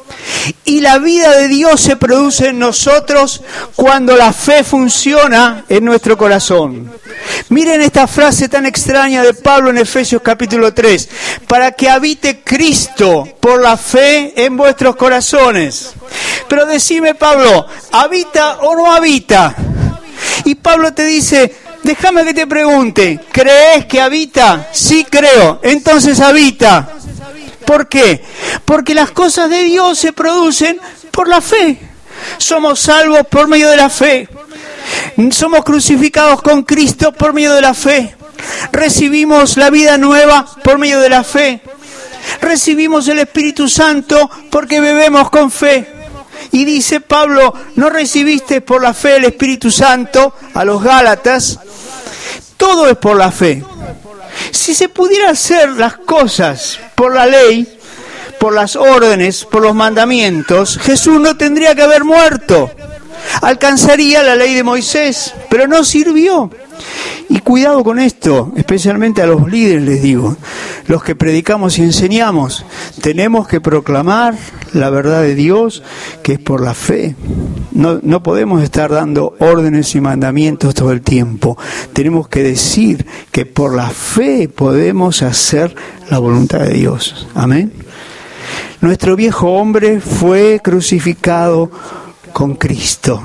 Y la vida de Dios se produce en nosotros cuando la fe funciona en nuestro corazón. Miren esta frase tan extraña de Pablo en Efesios capítulo 3. Para que habite Cristo por la fe en vuestros corazones. Pero decime, Pablo, ¿habita o no habita? Y Pablo te dice, déjame que te pregunte, ¿crees que habita? Sí, creo. Entonces habita. ¿Por qué? Porque las cosas de Dios se producen por la fe. Somos salvos por medio de la fe. Somos crucificados con Cristo por medio de la fe. Recibimos la vida nueva por medio de la fe. Recibimos el Espíritu Santo porque bebemos con fe. Y dice Pablo, ¿no recibiste por la fe el Espíritu Santo? A los Gálatas. Todo es por la fe. Si se pudiera hacer las cosas por la ley, por las órdenes, por los mandamientos, Jesús no tendría que haber muerto. Alcanzaría la ley de Moisés, pero no sirvió. Y cuidado con esto, especialmente a los líderes les digo, los que predicamos y enseñamos, tenemos que proclamar la verdad de Dios, que es por la fe. No podemos estar dando órdenes y mandamientos todo el tiempo. Tenemos que decir que por la fe podemos hacer la voluntad de Dios. Amén. Nuestro viejo hombre fue crucificado con Cristo.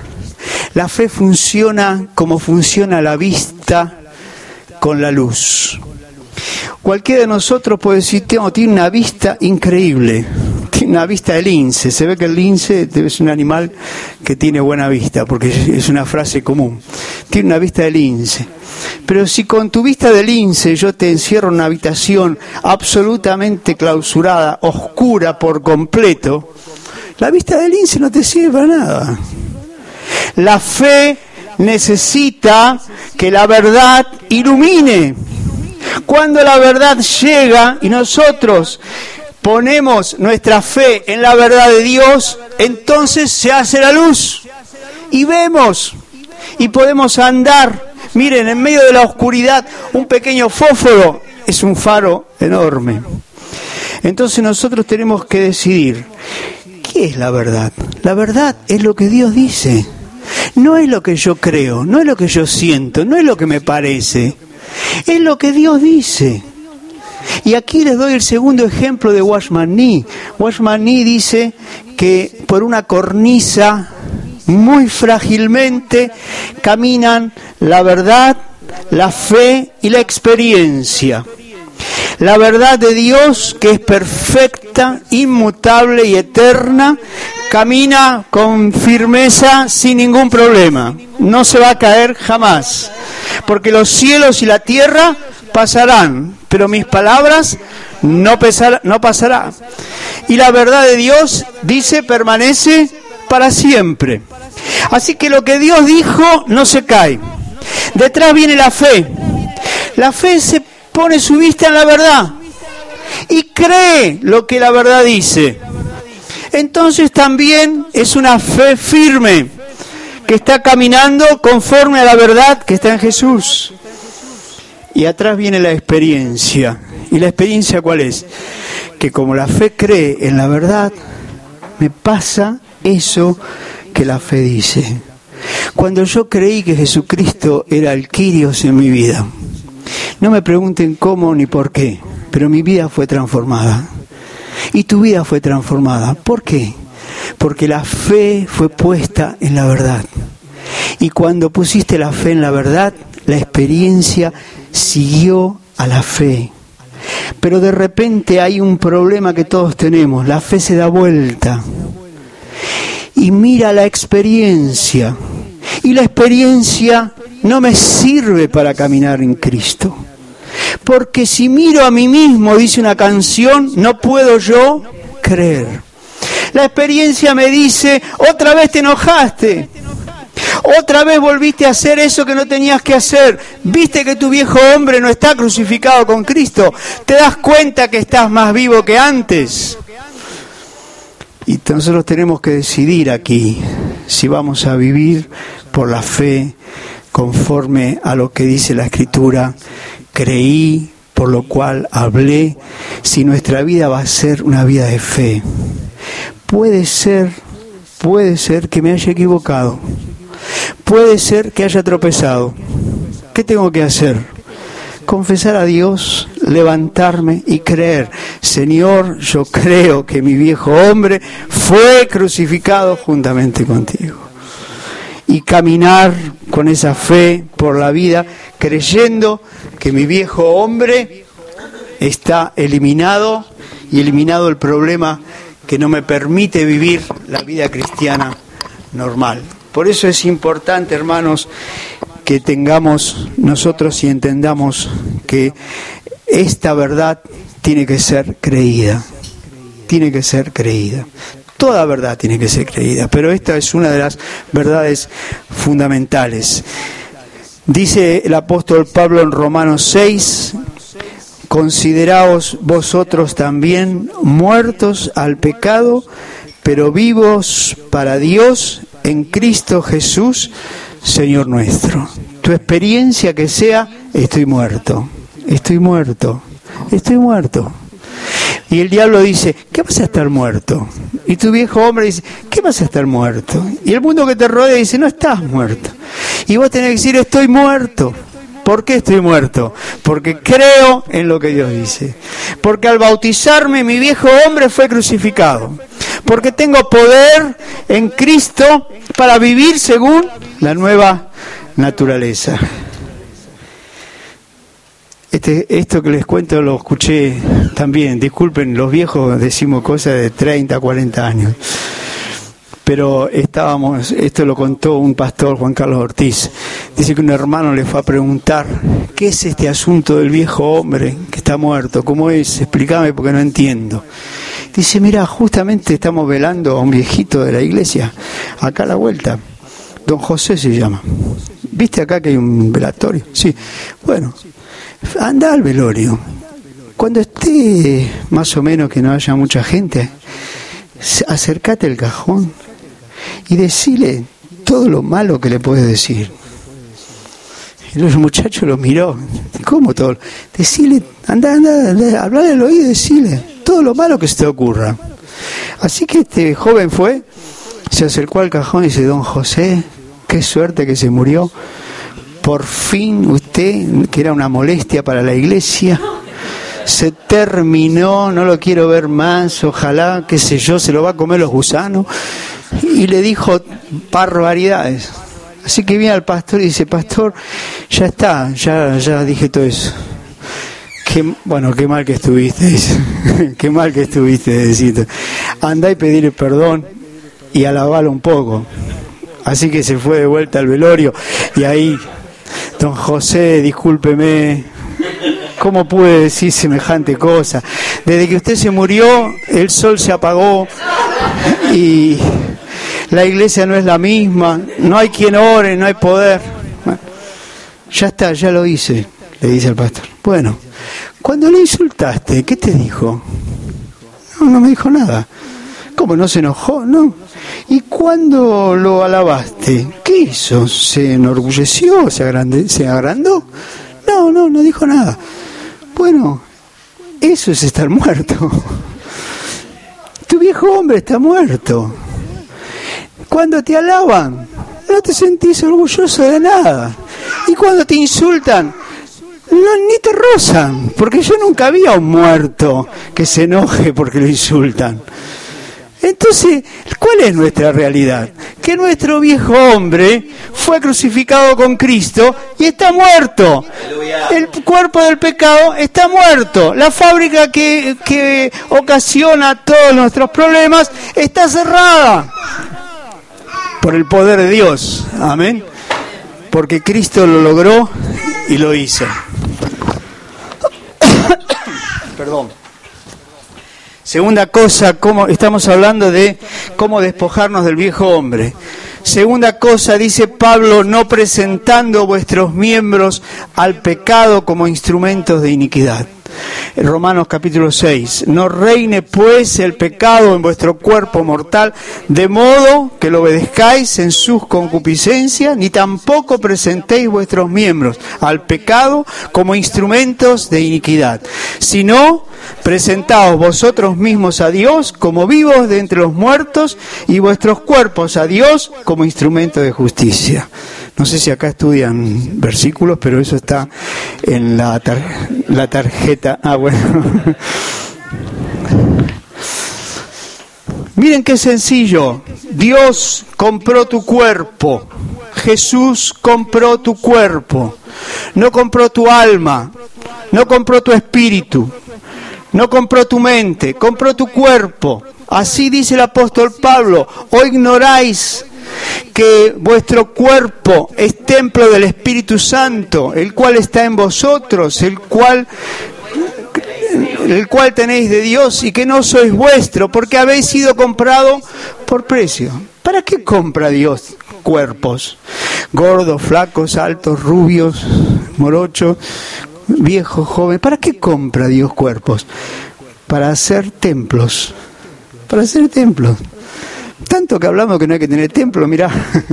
La fe funciona como funciona la vista con la luz. Cualquiera de nosotros puede decir, tiene una vista increíble, tiene una vista de lince. Se ve que el lince es un animal que tiene buena vista, porque es una frase común. Tiene una vista de lince. Pero si con tu vista de lince yo te encierro en una habitación absolutamente clausurada, oscura por completo, la vista de lince no te sirve para nada. La fe necesita que la verdad ilumine. Cuando la verdad llega y nosotros ponemos nuestra fe en la verdad de Dios, entonces se hace la luz y vemos y podemos andar. Miren, en medio de la oscuridad, un pequeño fósforo es un faro enorme. Entonces nosotros tenemos que decidir, ¿qué es la verdad? La verdad es lo que Dios dice. No es lo que yo creo, no es lo que yo siento, no es lo que me parece. Es lo que Dios dice. Y aquí les doy el segundo ejemplo de Watchman Nee. Watchman Nee dice que por una cornisa muy frágilmente caminan la verdad, la fe y la experiencia. La verdad de Dios, que es perfecta, inmutable y eterna, camina con firmeza sin ningún problema. No se va a caer jamás. Porque los cielos y la tierra pasarán, pero mis palabras no pasarán. Y la verdad de Dios, dice, permanece para siempre. Así que lo que Dios dijo no se cae. Detrás viene la fe. La fe se pone su vista en la verdad y cree lo que la verdad dice. Entonces también es una fe firme que está caminando conforme a la verdad que está en Jesús. Y atrás viene la experiencia. ¿Y la experiencia cuál es? Que como la fe cree en la verdad, me pasa eso que la fe dice. Cuando yo creí que Jesucristo era el Kyrios en mi vida, no me pregunten cómo ni por qué, pero mi vida fue transformada. Y tu vida fue transformada. ¿Por qué? Porque la fe fue puesta en la verdad. Y cuando pusiste la fe en la verdad, la experiencia siguió a la fe. Pero de repente hay un problema que todos tenemos. La fe se da vuelta. Y mira la experiencia. Y la experiencia no me sirve para caminar en Cristo. Porque si miro a mí mismo, dice una canción, no puedo yo creer. La experiencia me dice, otra vez te enojaste. Otra vez volviste a hacer eso que no tenías que hacer. Viste que tu viejo hombre no está crucificado con Cristo. Te das cuenta que estás más vivo que antes. Y nosotros tenemos que decidir aquí si vamos a vivir por la fe conforme a lo que dice la Escritura. Creí, por lo cual hablé. Si nuestra vida va a ser una vida de fe. Puede ser que me haya equivocado. Puede ser que haya tropezado. ¿Qué tengo que hacer? Confesar a Dios, levantarme y creer. Señor, yo creo que mi viejo hombre fue crucificado juntamente contigo. Y caminar con esa fe por la vida, creyendo que mi viejo hombre está eliminado y eliminado el problema que no me permite vivir la vida cristiana normal. Por eso es importante, hermanos, que tengamos nosotros y entendamos que esta verdad tiene que ser creída. Tiene que ser creída. Toda verdad tiene que ser creída, pero esta es una de las verdades fundamentales. Dice el apóstol Pablo en Romanos 6, consideraos vosotros también muertos al pecado, pero vivos para Dios en Cristo Jesús, Señor nuestro. Tu experiencia que sea, estoy muerto. Y el diablo dice, ¿qué vas a estar muerto? Y tu viejo hombre dice, ¿qué vas a estar muerto? Y el mundo que te rodea dice, no estás muerto. Y vos tenés que decir, estoy muerto. ¿Por qué estoy muerto? Porque creo en lo que Dios dice. Porque al bautizarme mi viejo hombre fue crucificado. Porque tengo poder en Cristo para vivir según la nueva naturaleza. Esto que les cuento lo escuché también. Disculpen, los viejos decimos cosas de 30, 40 años. Pero esto lo contó un pastor, Juan Carlos Ortiz. Dice que un hermano le fue a preguntar, ¿qué es este asunto del viejo hombre que está muerto? ¿Cómo es? Explícame porque no entiendo. Dice, mira, justamente estamos velando a un viejito de la iglesia, acá a la vuelta. Don José se llama. ¿Viste acá que hay un velatorio? Sí. Bueno, anda al velorio. Cuando esté más o menos que no haya mucha gente, acércate al cajón y decile todo lo malo que le puedes decir. Y el muchacho lo miró. ¿Cómo todo? Decile, anda, hablale al oído y decile todo lo malo que se te ocurra. Así que este joven fue, se acercó al cajón y dice, don José, qué suerte que se murió. Por fin usted, que era una molestia para la iglesia, se terminó, no lo quiero ver más, ojalá, qué sé yo, se lo va a comer los gusanos. Y le dijo barbaridades. Así que viene al pastor y dice, pastor, ya está, ya dije todo eso. Qué mal que estuviste, dice. Qué mal que estuviste, decito. Andá y pedirle perdón y alabalo un poco. Así que se fue de vuelta al velorio y ahí, don José, discúlpeme, ¿cómo pude decir semejante cosa? Desde que usted se murió, el sol se apagó y la iglesia no es la misma, no hay quien ore, no hay poder. Bueno, ya está, ya lo hice, le dice el pastor. Bueno, cuando le insultaste, ¿qué te dijo? No me dijo nada. ¿Cómo, no se enojó? No. ¿Y cuando lo alabaste? ¿Qué hizo? ¿Se enorgulleció? ¿Se agrandó? No dijo nada. Bueno, eso es estar muerto. Tu viejo hombre está muerto. Cuando te alaban, no te sentís orgulloso de nada. Y cuando te insultan, ni te rozan, porque yo nunca vi a un muerto que se enoje porque lo insultan. Entonces, ¿cuál es nuestra realidad? Que nuestro viejo hombre fue crucificado con Cristo y está muerto. El cuerpo del pecado está muerto. La fábrica que ocasiona todos nuestros problemas está cerrada por el poder de Dios. Amén. porque Cristo lo logró y lo hizo. Perdón. Segunda cosa, estamos hablando de cómo despojarnos del viejo hombre. Segunda cosa, dice Pablo, no presentando vuestros miembros al pecado como instrumentos de iniquidad. En Romanos capítulo 6, no reine pues el pecado en vuestro cuerpo mortal, de modo que lo obedezcáis en sus concupiscencias, ni tampoco presentéis vuestros miembros al pecado como instrumentos de iniquidad, sino presentaos vosotros mismos a Dios como vivos de entre los muertos y vuestros cuerpos a Dios como instrumento de justicia. No sé si acá estudian versículos, pero eso está en la tarjeta. Ah, bueno. Miren qué sencillo. Dios compró tu cuerpo. Jesús compró tu cuerpo. No compró tu alma. No compró tu espíritu. No compró tu mente. Compró tu cuerpo. Así dice el apóstol Pablo. ¿O ignoráis que vuestro cuerpo es templo del Espíritu Santo, el cual está en vosotros, el cual tenéis de Dios, y que no sois vuestro, porque habéis sido comprado por precio? ¿Para qué compra Dios cuerpos? Gordos, flacos, altos, rubios, morochos, viejos, jóvenes. ¿Para qué compra Dios cuerpos? Para hacer templos. Para hacer templos. Tanto que hablamos que no hay que tener templo, mirá.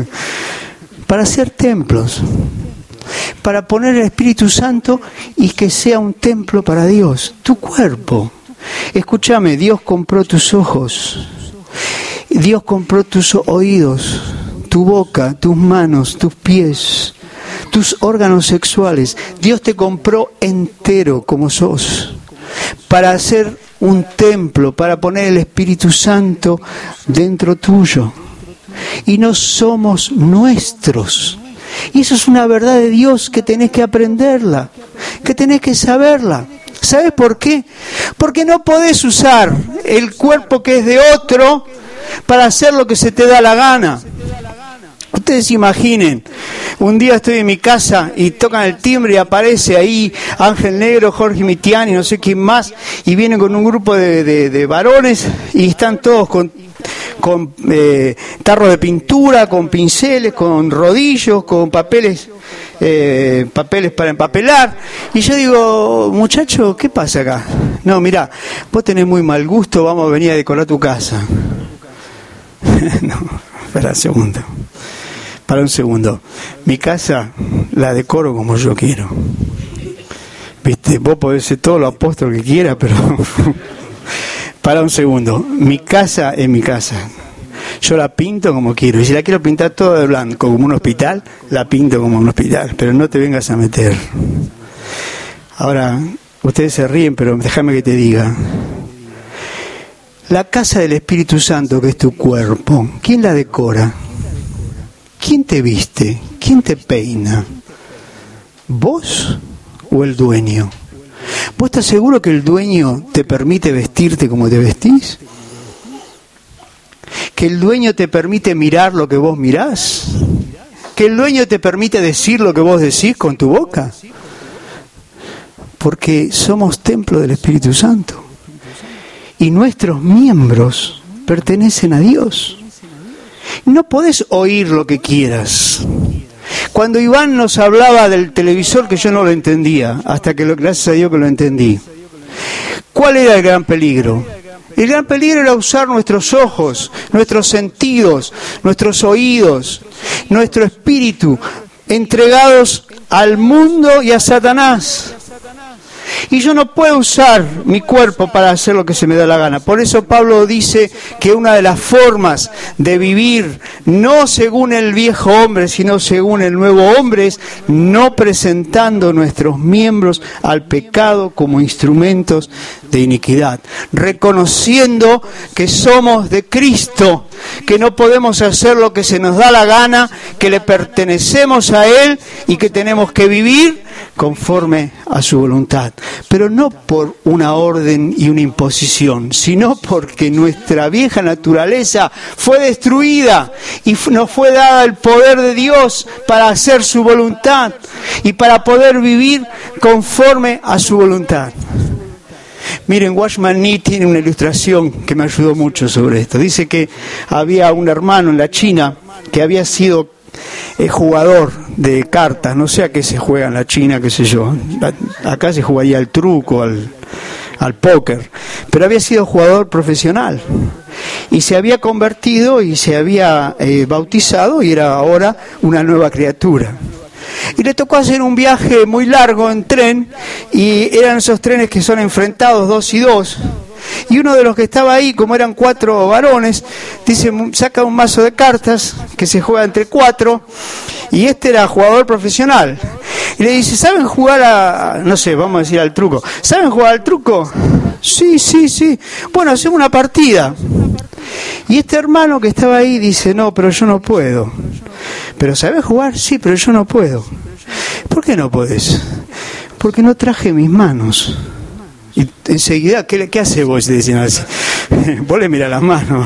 Para hacer templos. Para poner el Espíritu Santo y que sea un templo para Dios. Tu cuerpo. Escúchame, Dios compró tus ojos. Dios compró tus oídos, tu boca, tus manos, tus pies, tus órganos sexuales. Dios te compró entero como sos. Para hacer un templo, para poner el Espíritu Santo dentro tuyo. Y no somos nuestros. Y eso es una verdad de Dios que tenés que aprenderla, que tenés que saberla. ¿Sabes por qué? Porque no podés usar el cuerpo que es de otro para hacer lo que se te da la gana. Ustedes imaginen, un día estoy en mi casa y tocan el timbre y aparece ahí Ángel Negro, Jorge Mitiani, no sé quién más, y vienen con un grupo de varones y están todos con tarros de pintura, con pinceles, con rodillos, con papeles para empapelar. Y yo digo, muchacho, ¿qué pasa acá? No, mirá, vos tenés muy mal gusto, vamos a venir a decorar tu casa. No, espera un segundo. Mi casa la decoro como yo quiero. Viste, vos podés ser todo lo apóstol que quieras, pero para un segundo. Mi casa es mi casa. Yo la pinto como quiero. Y si la quiero pintar toda de blanco, como un hospital, la pinto como un hospital. Pero no te vengas a meter. Ahora, ustedes se ríen, pero déjame que te diga. La casa del Espíritu Santo, que es tu cuerpo, ¿quién la decora? ¿Quién te viste? ¿Quién te peina? ¿Vos o el dueño? ¿Vos estás seguro que el dueño te permite vestirte como te vestís? ¿Que el dueño te permite mirar lo que vos mirás? ¿Que el dueño te permite decir lo que vos decís con tu boca? Porque somos templo del Espíritu Santo. Y nuestros miembros pertenecen a Dios. No podés oír lo que quieras. Cuando Iván nos hablaba del televisor, que yo no lo entendía, hasta que gracias a Dios que lo entendí. ¿Cuál era el gran peligro? El gran peligro era usar nuestros ojos, nuestros sentidos, nuestros oídos, nuestro espíritu, entregados al mundo y a Satanás. Y yo no puedo usar mi cuerpo para hacer lo que se me da la gana. Por eso Pablo dice que una de las formas de vivir, no según el viejo hombre, sino según el nuevo hombre, es no presentando nuestros miembros al pecado como instrumentos de iniquidad, reconociendo que somos de Cristo, que no podemos hacer lo que se nos da la gana, que le pertenecemos a Él y que tenemos que vivir conforme a su voluntad, pero no por una orden y una imposición, sino porque nuestra vieja naturaleza fue destruida y nos fue dada el poder de Dios para hacer su voluntad y para poder vivir conforme a su voluntad. Miren, Watchman Nee tiene una ilustración que me ayudó mucho sobre esto. Dice que había un hermano en la China que había sido jugador de cartas, no sé a qué se juega en la China, qué sé yo. Acá se jugaría al truco, al póker, pero había sido jugador profesional y se había convertido y se había bautizado y era ahora una nueva criatura. Y le tocó hacer un viaje muy largo en tren, y eran esos trenes que son enfrentados 2 y 2. Y uno de los que estaba ahí, como eran 4 varones, dice, saca un mazo de cartas que se juega entre 4, y este era jugador profesional. Y le dice, ¿saben jugar no sé, vamos a decir al truco? ¿Saben jugar al truco? Sí. Bueno, hacemos una partida. Y este hermano que estaba ahí dice, no, pero yo no puedo. ¿Pero sabés jugar? Sí, pero yo no puedo. ¿Por qué no podés? Porque no traje mis manos. Y enseguida, ¿qué hace vos? Dicen así. Vos le mirás las manos.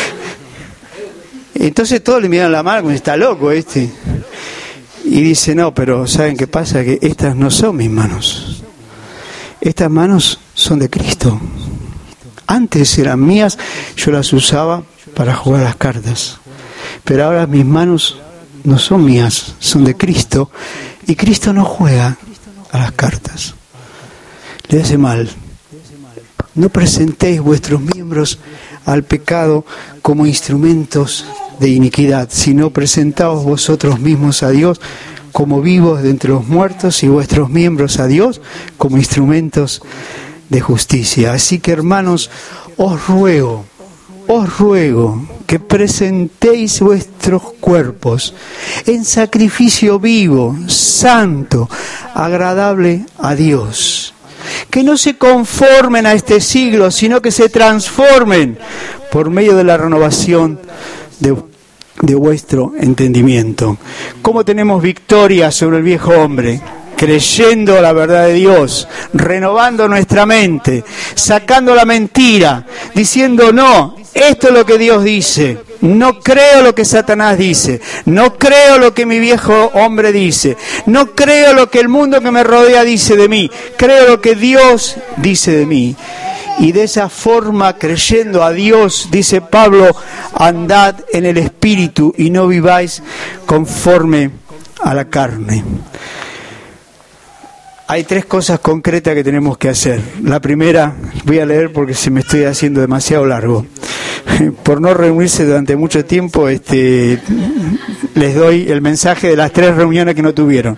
Entonces todos le miran la mano como está loco este. Y dice, no, pero ¿saben qué pasa? Que estas no son mis manos. Estas manos son de Cristo. Antes eran mías, yo las usaba para jugar las cartas. Pero ahora mis manos no son mías, son de Cristo. Y Cristo no juega a las cartas. Le hace mal. No presentéis vuestros miembros al pecado como instrumentos de iniquidad, sino presentaos vosotros mismos a Dios como vivos de entre los muertos y vuestros miembros a Dios como instrumentos de justicia. Así que, hermanos, os ruego que presentéis vuestros cuerpos en sacrificio vivo, santo, agradable a Dios. Que no se conformen a este siglo, sino que se transformen por medio de la renovación de vuestro entendimiento. ¿Cómo tenemos victoria sobre el viejo hombre? Creyendo la verdad de Dios, renovando nuestra mente, sacando la mentira, diciendo no, esto es lo que Dios dice, no creo lo que Satanás dice, no creo lo que mi viejo hombre dice, no creo lo que el mundo que me rodea dice de mí, creo lo que Dios dice de mí. Y de esa forma, creyendo a Dios, dice Pablo, andad en el Espíritu y no viváis conforme a la carne. Hay 3 cosas concretas que tenemos que hacer. La primera, voy a leer porque se me estoy haciendo demasiado largo. Por no reunirse durante mucho tiempo, les doy el mensaje de las 3 reuniones que no tuvieron.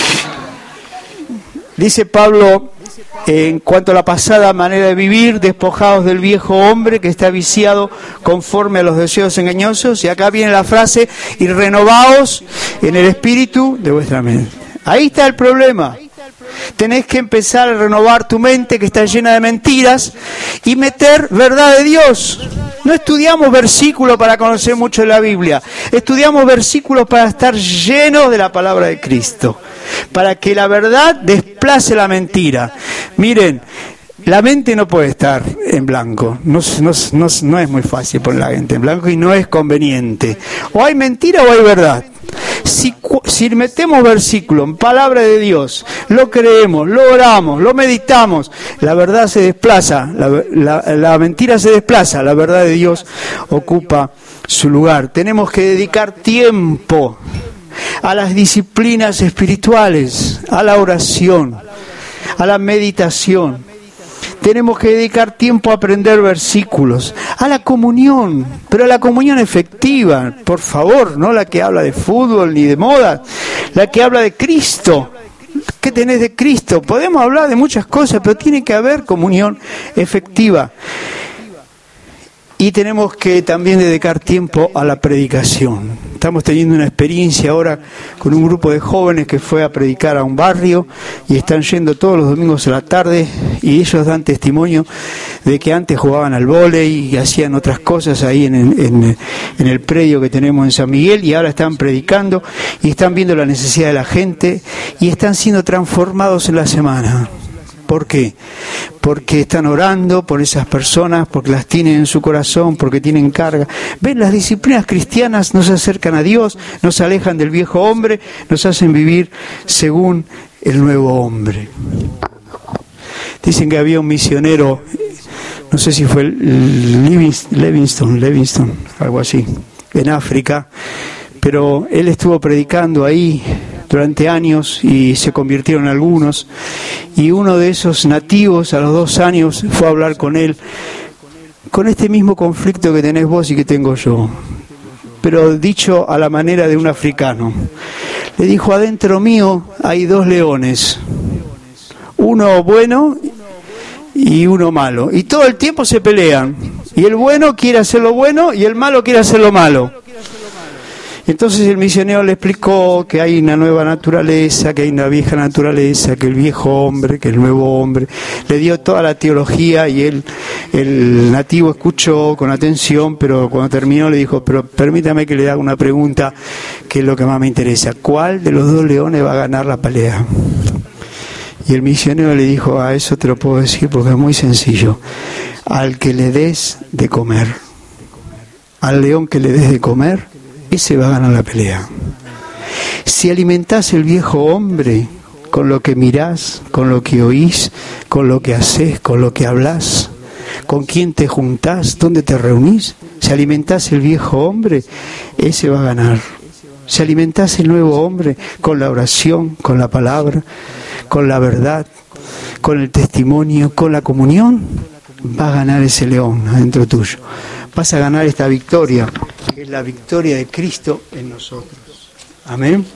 Dice Pablo, en cuanto a la pasada manera de vivir, despojados del viejo hombre que está viciado conforme a los deseos engañosos. Y acá viene la frase, y renovaos en el espíritu de vuestra mente. Ahí está el problema. Tenés que empezar a renovar tu mente que está llena de mentiras y meter verdad de Dios. No estudiamos versículos para conocer mucho de la Biblia. Estudiamos versículos para estar llenos de la palabra de Cristo. Para que la verdad desplace la mentira. Miren, la mente no puede estar en blanco. No es muy fácil poner la mente en blanco y no es conveniente. O hay mentira o hay verdad. Si metemos versículos en palabra de Dios, lo creemos, lo oramos, lo meditamos, la verdad se desplaza, la mentira se desplaza, la verdad de Dios ocupa su lugar. Tenemos que dedicar tiempo a las disciplinas espirituales, a la oración, a la meditación. Tenemos que dedicar tiempo a aprender versículos, a la comunión, pero a la comunión efectiva, por favor, no la que habla de fútbol ni de moda, la que habla de Cristo. ¿Qué tenés de Cristo? Podemos hablar de muchas cosas, pero tiene que haber comunión efectiva. Y tenemos que también dedicar tiempo a la predicación. Estamos teniendo una experiencia ahora con un grupo de jóvenes que fue a predicar a un barrio y están yendo todos los domingos a la tarde y ellos dan testimonio de que antes jugaban al vóley y hacían otras cosas ahí en el predio que tenemos en San Miguel y ahora están predicando y están viendo la necesidad de la gente y están siendo transformados en la semana. ¿Por qué? Porque están orando por esas personas, porque las tienen en su corazón, porque tienen carga. ¿Ven? Las disciplinas cristianas nos acercan a Dios, nos alejan del viejo hombre, nos hacen vivir según el nuevo hombre. Dicen que había un misionero, no sé si fue Levingston, algo así, en África, pero él estuvo predicando ahí durante años y se convirtieron algunos, y uno de esos nativos a los 2 años fue a hablar con él con este mismo conflicto que tenés vos y que tengo yo, pero dicho a la manera de un africano. Le dijo: adentro mío hay 2 leones, uno bueno y uno malo, y todo el tiempo se pelean, y el bueno quiere hacer lo bueno y el malo quiere hacer lo malo. Entonces el misionero le explicó que hay una nueva naturaleza, que hay una vieja naturaleza, que el viejo hombre, que el nuevo hombre. Le dio toda la teología y el nativo escuchó con atención, pero cuando terminó le dijo: pero permítame que le haga una pregunta que es lo que más me interesa. ¿Cuál de los 2 leones va a ganar la pelea? Y el misionero le dijo: a eso te lo puedo decir porque es muy sencillo. Al que le des de comer, al león que le des de comer, ese va a ganar la pelea. Si alimentás el viejo hombre con lo que mirás, con lo que oís, con lo que haces, con lo que hablás, con quién te juntás, dónde te reunís, si alimentás el viejo hombre, ese va a ganar. Si alimentás el nuevo hombre con la oración, con la palabra, con la verdad, con el testimonio, con la comunión, va a ganar ese león adentro tuyo. Vas a ganar esta victoria, que es la victoria de Cristo en nosotros. Amén.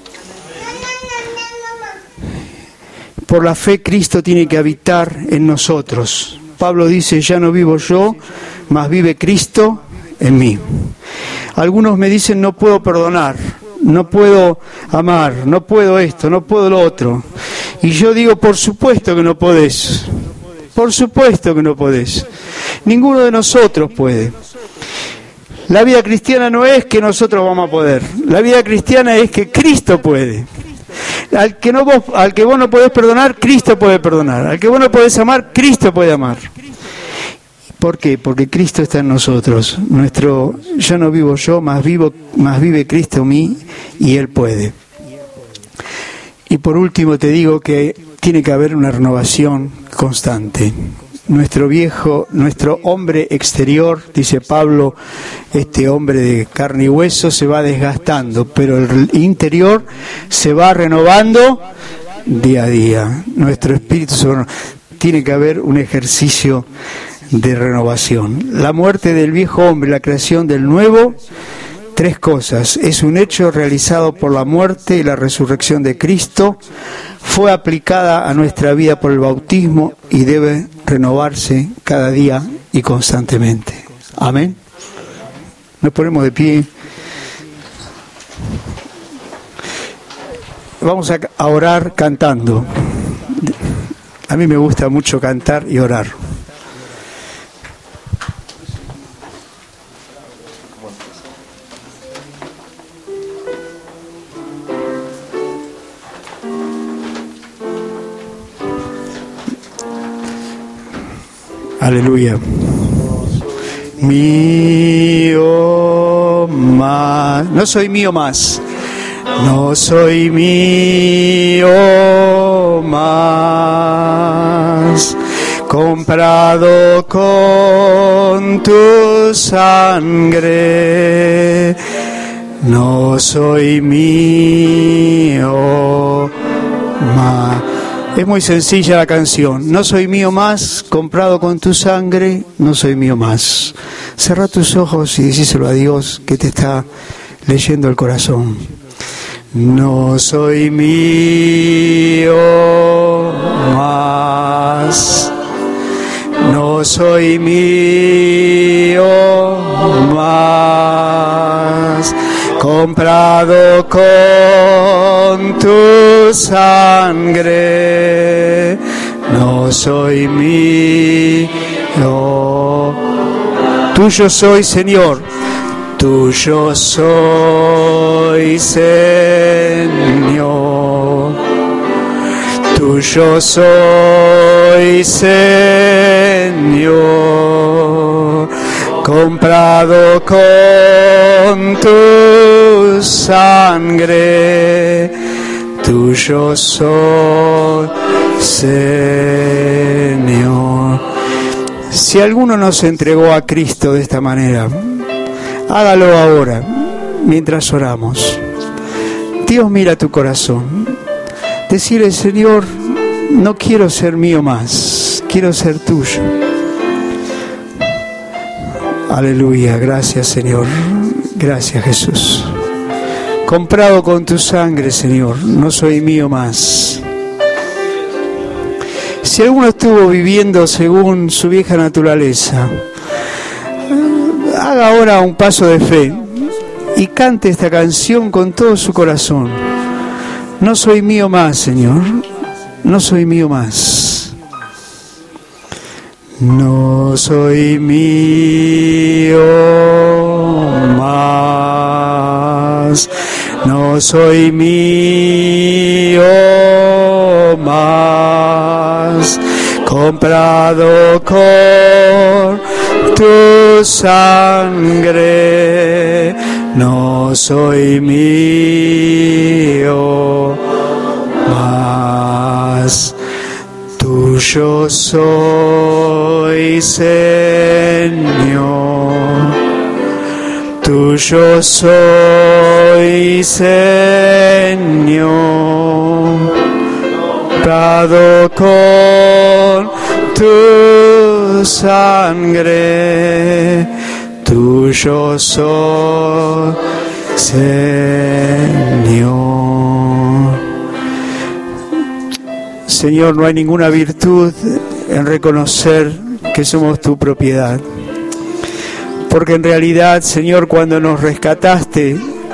Por la fe Cristo tiene que habitar en nosotros. Pablo dice: ya no vivo yo, mas vive Cristo en mí. Algunos me dicen: no puedo perdonar, no puedo amar, no puedo esto, no puedo lo otro. Y yo digo: por supuesto que no podés. Por supuesto que no podés. Ninguno de nosotros puede. La vida cristiana no es que nosotros vamos a poder. La vida cristiana es que Cristo puede. Al que vos no podés perdonar, Cristo puede perdonar. Al que vos no podés amar, Cristo puede amar. ¿Por qué? Porque Cristo está en nosotros. Ya no vivo yo, más vive Cristo en mí y Él puede. Y por último te digo que tiene que haber una renovación constante. Nuestro hombre exterior, dice Pablo, este hombre de carne y hueso se va desgastando, pero el interior se va renovando día a día. Nuestro espíritu tiene que haber un ejercicio de renovación. La muerte del viejo hombre, la creación del nuevo, 3 cosas. Es un hecho realizado por la muerte y la resurrección de Cristo, fue aplicada a nuestra vida por el bautismo y debe renovarse cada día y constantemente. Amén. Nos ponemos de pie. Vamos a orar cantando. A mí me gusta mucho cantar y orar. Aleluya. Mío más. No soy mío más. No soy mío más. Comprado con tu sangre. No soy mío más. Es muy sencilla la canción. No soy mío más, comprado con tu sangre, no soy mío más. Cerrá tus ojos y decíselo a Dios que te está leyendo el corazón. No soy mío más. No soy mío más. comprado con tu sangre, no soy mío. Tuyo soy, Señor, tuyo soy, Señor, tuyo soy, Señor, comprado con tu sangre, tuyo soy, Señor. Si alguno nos entregó a Cristo de esta manera, hágalo ahora, mientras oramos. Dios mira tu corazón. Decirle, Señor, no quiero ser mío más, quiero ser tuyo. Aleluya, gracias, Señor. Gracias, Jesús. Comprado con tu sangre, Señor, no soy mío más. Si alguno estuvo viviendo según su vieja naturaleza, haga ahora un paso de fe y cante esta canción con todo su corazón. No soy mío más, Señor, no soy mío más. No soy mío más, no soy mío más, comprado con tu sangre, no soy mío más. Tuyo soy, Señor, tuyo soy, Señor, comprado con tu sangre, tuyo soy, Señor. Señor, no hay ninguna virtud en reconocer que somos tu propiedad. Porque en realidad, Señor, cuando nos rescataste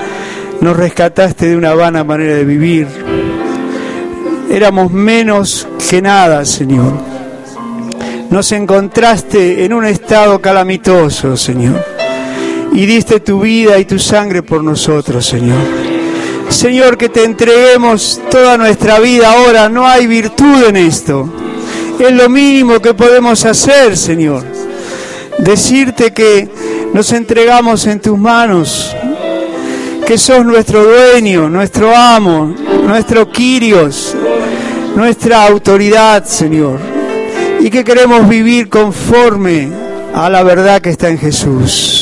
de una vana manera de vivir. Éramos menos que nada, Señor. Nos encontraste en un estado calamitoso, Señor. Y diste tu vida y tu sangre por nosotros, Señor. Señor, que te entreguemos toda nuestra vida ahora. No hay virtud en esto. Es lo mínimo que podemos hacer, Señor. Decirte que nos entregamos en tus manos, que sos nuestro dueño, nuestro amo, nuestro Kyrios, nuestra autoridad, Señor. Y que queremos vivir conforme a la verdad que está en Jesús.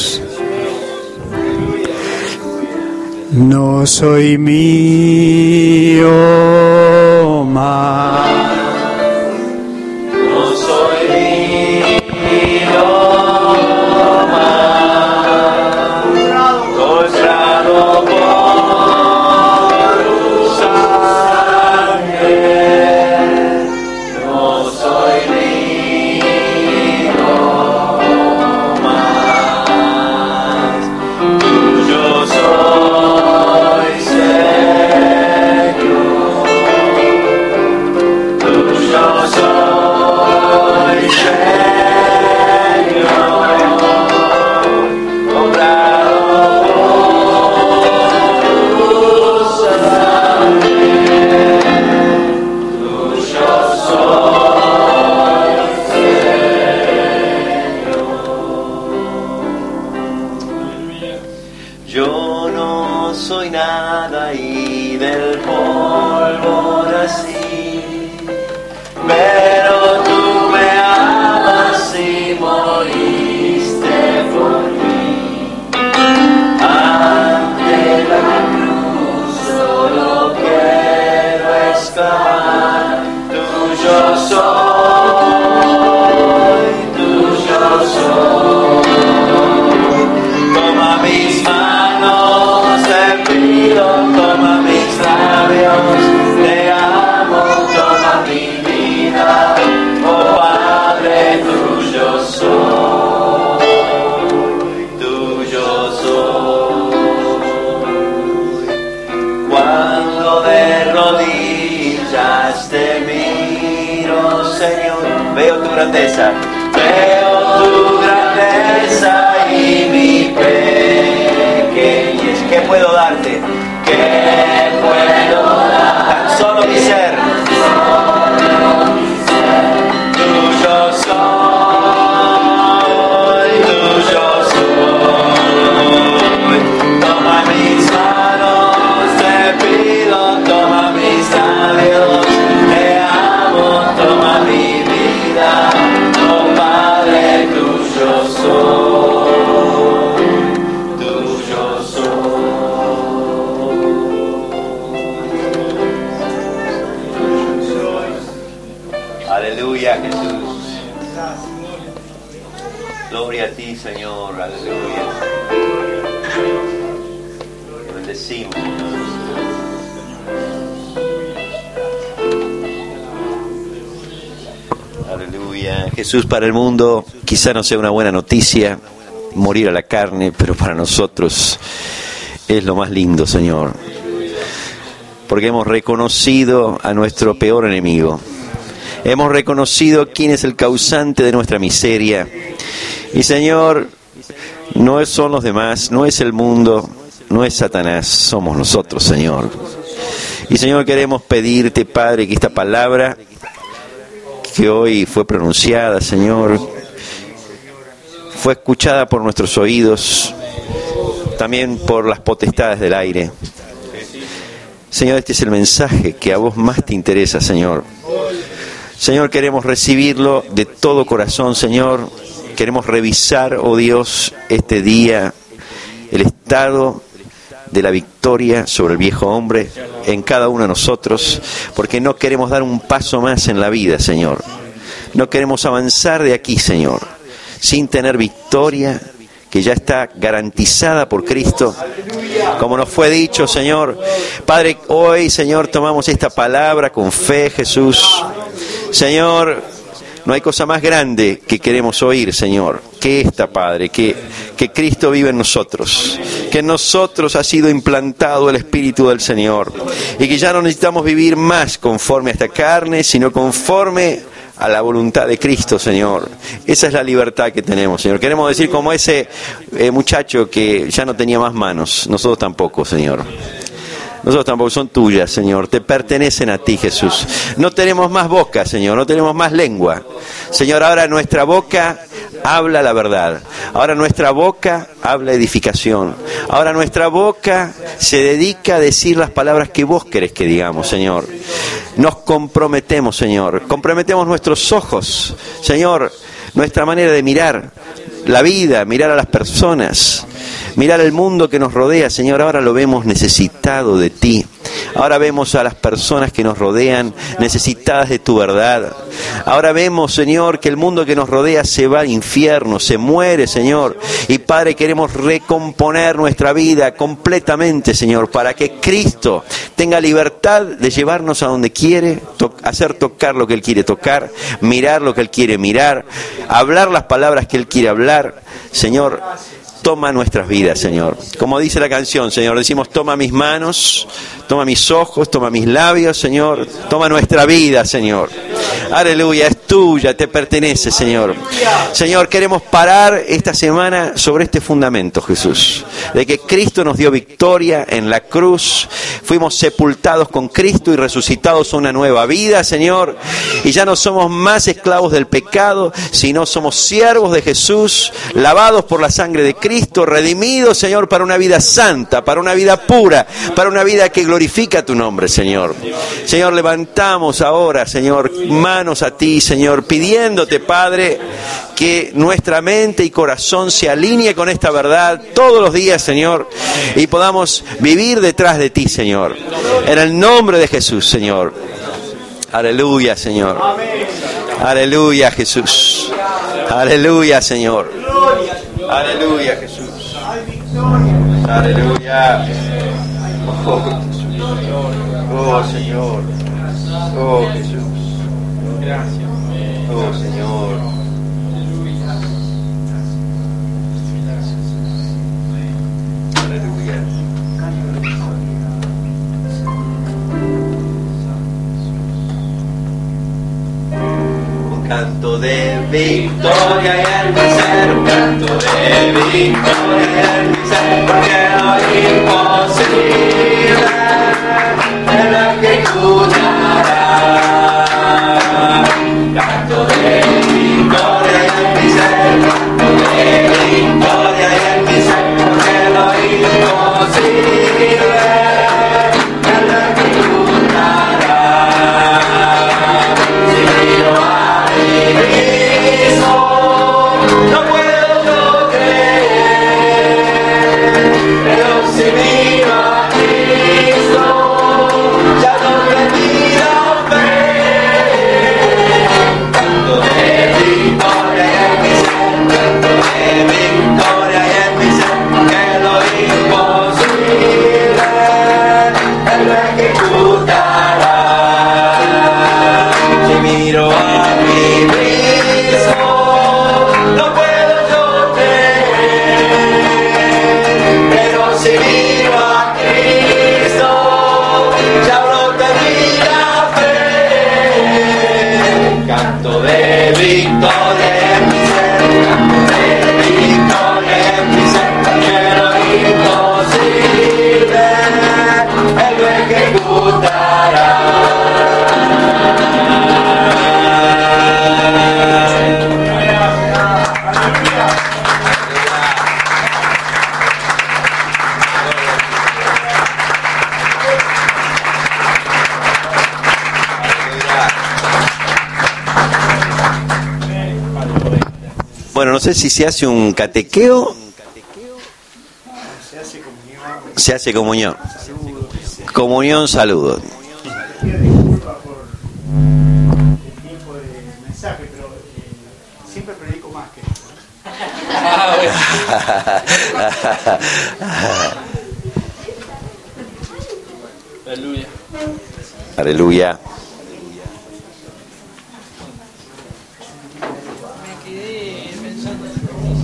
No soy mío más. No soy mío más. Comprado por tu sangre. No soy mío más. Tuyo soy, Señor. Tuyo soy, Señor. Comprado por tu sangre. Tuyo soy, Señor. Yo no soy nada y del polvo nací, pero tú me amas y moriste por mí. Ante la cruz solo quiero estar. Tuyo soy, tuyo soy. Toma mis manos, te pido, toma mis labios. grandeza. Veo tu grandeza y mi pequeñez. ¿Qué puedo darte? ¿Qué puedo dar? Tan solo mi ser. Tuyo soy, tuyo soy. Toma mis manos, te pido, toma mis labios, te amo, toma mi vida, oh Padre, tuyo soy, tuyo soy. Aleluya, Jesús. Gloria a ti, Señor. Aleluya. Te bendecimos, Señor. Aleluya. Jesús, para el mundo quizá no sea una buena noticia morir a la carne, pero para nosotros es lo más lindo, Señor. Porque hemos reconocido a nuestro peor enemigo. Hemos reconocido quién es el causante de nuestra miseria. Y Señor, no son los demás, no es el mundo, no es Satanás, somos nosotros, Señor. Y Señor, queremos pedirte, Padre, que esta palabra que hoy fue pronunciada, Señor, fue escuchada por nuestros oídos, también por las potestades del aire. Señor, este es el mensaje que a vos más te interesa, Señor. Señor, queremos recibirlo de todo corazón, Señor. Queremos revisar, oh Dios, este día, el estado de la victoria sobre el viejo hombre en cada uno de nosotros, porque no queremos dar un paso más en la vida, Señor. No queremos avanzar de aquí, Señor, sin tener victoria que ya está garantizada por Cristo, como nos fue dicho, Señor. Padre, hoy, Señor, tomamos esta palabra con fe, Jesús. Señor, no hay cosa más grande que queremos oír, Señor, que esta, Padre, que Cristo vive en nosotros, que en nosotros ha sido implantado el Espíritu del Señor, y que ya no necesitamos vivir más conforme a esta carne, sino conforme a la voluntad de Cristo, Señor. Esa es la libertad que tenemos, Señor. Queremos decir como ese muchacho que ya no tenía más manos, nosotros tampoco, Señor. Nosotros tampoco, son tuyas, Señor, te pertenecen a ti, Jesús. No tenemos más boca, Señor, no tenemos más lengua. Señor, ahora nuestra boca habla la verdad. Ahora nuestra boca habla edificación. Ahora nuestra boca se dedica a decir las palabras que vos querés que digamos, Señor. Nos comprometemos, Señor. Comprometemos nuestros ojos, Señor, nuestra manera de mirar la vida, mirar a las personas, mirar el mundo que nos rodea, Señor. Ahora lo vemos necesitado de ti. Ahora vemos a las personas que nos rodean necesitadas de tu verdad. Ahora vemos, Señor, que el mundo que nos rodea se va al infierno, se muere, Señor. Y Padre, queremos recomponer nuestra vida completamente, Señor, para que Cristo tenga libertad de llevarnos a donde quiere, hacer tocar lo que Él quiere tocar, mirar lo que Él quiere mirar, hablar las palabras que Él quiere hablar. Señor, toma nuestras vidas, Señor. Como dice la canción, Señor, decimos, toma mis manos, toma mis ojos, toma mis labios, Señor. Toma nuestra vida, Señor. Aleluya, es tuya, te pertenece, Señor. Señor, queremos parar esta semana sobre este fundamento, Jesús, de que Cristo nos dio victoria en la cruz. Fuimos sepultados con Cristo y resucitados a una nueva vida, Señor. Y ya no somos más esclavos del pecado, sino somos siervos de Jesús, lavados por la sangre de Cristo, redimidos, Señor, para una vida santa, para una vida pura, para una vida que glorifica tu nombre, Señor. Señor, levantamos ahora, Señor, manos a ti, Señor, pidiéndote, Padre, que nuestra mente y corazón se alinee con esta verdad todos los días, Señor, y podamos vivir detrás de ti, Señor. En el nombre de Jesús, Señor. Aleluya, Señor. Aleluya, Jesús. Aleluya, Señor. Aleluya, Jesús. Aleluya. Oh, Señor. Oh, Jesús. Gracias. Oh, Señor. Aleluya. Un canto de victoria y en mi ser, un canto de victoria y en mi ser, porque lo imposible es lo que ejecutará. Canto de victoria y en mi ser, canto de victoria y en mi ser, porque lo imposible es lo que ejecutará. Si miro a mi mismo, no puedo yo creer, pero si miro a Cristo, ya no he tenido fe. Canto de victoria y en mi ser, canto de victoria y en mi ser, que lo imposible Él lo ejecutará. Si miro a mí mismo, no puedo yo creer, pero si miro a Cristo, ya brota mi la fe. Canto de victoria en mi ser, canto de victoria en mi ser, que lo imposible Él lo ejecutará. Bueno, no sé si se hace un catequeo. Se hace comunión. Comunión, saludo. Disculpa por el tiempo de mensaje, pero siempre predico más que esto. Aleluya. Aleluya. Me quedé pensando en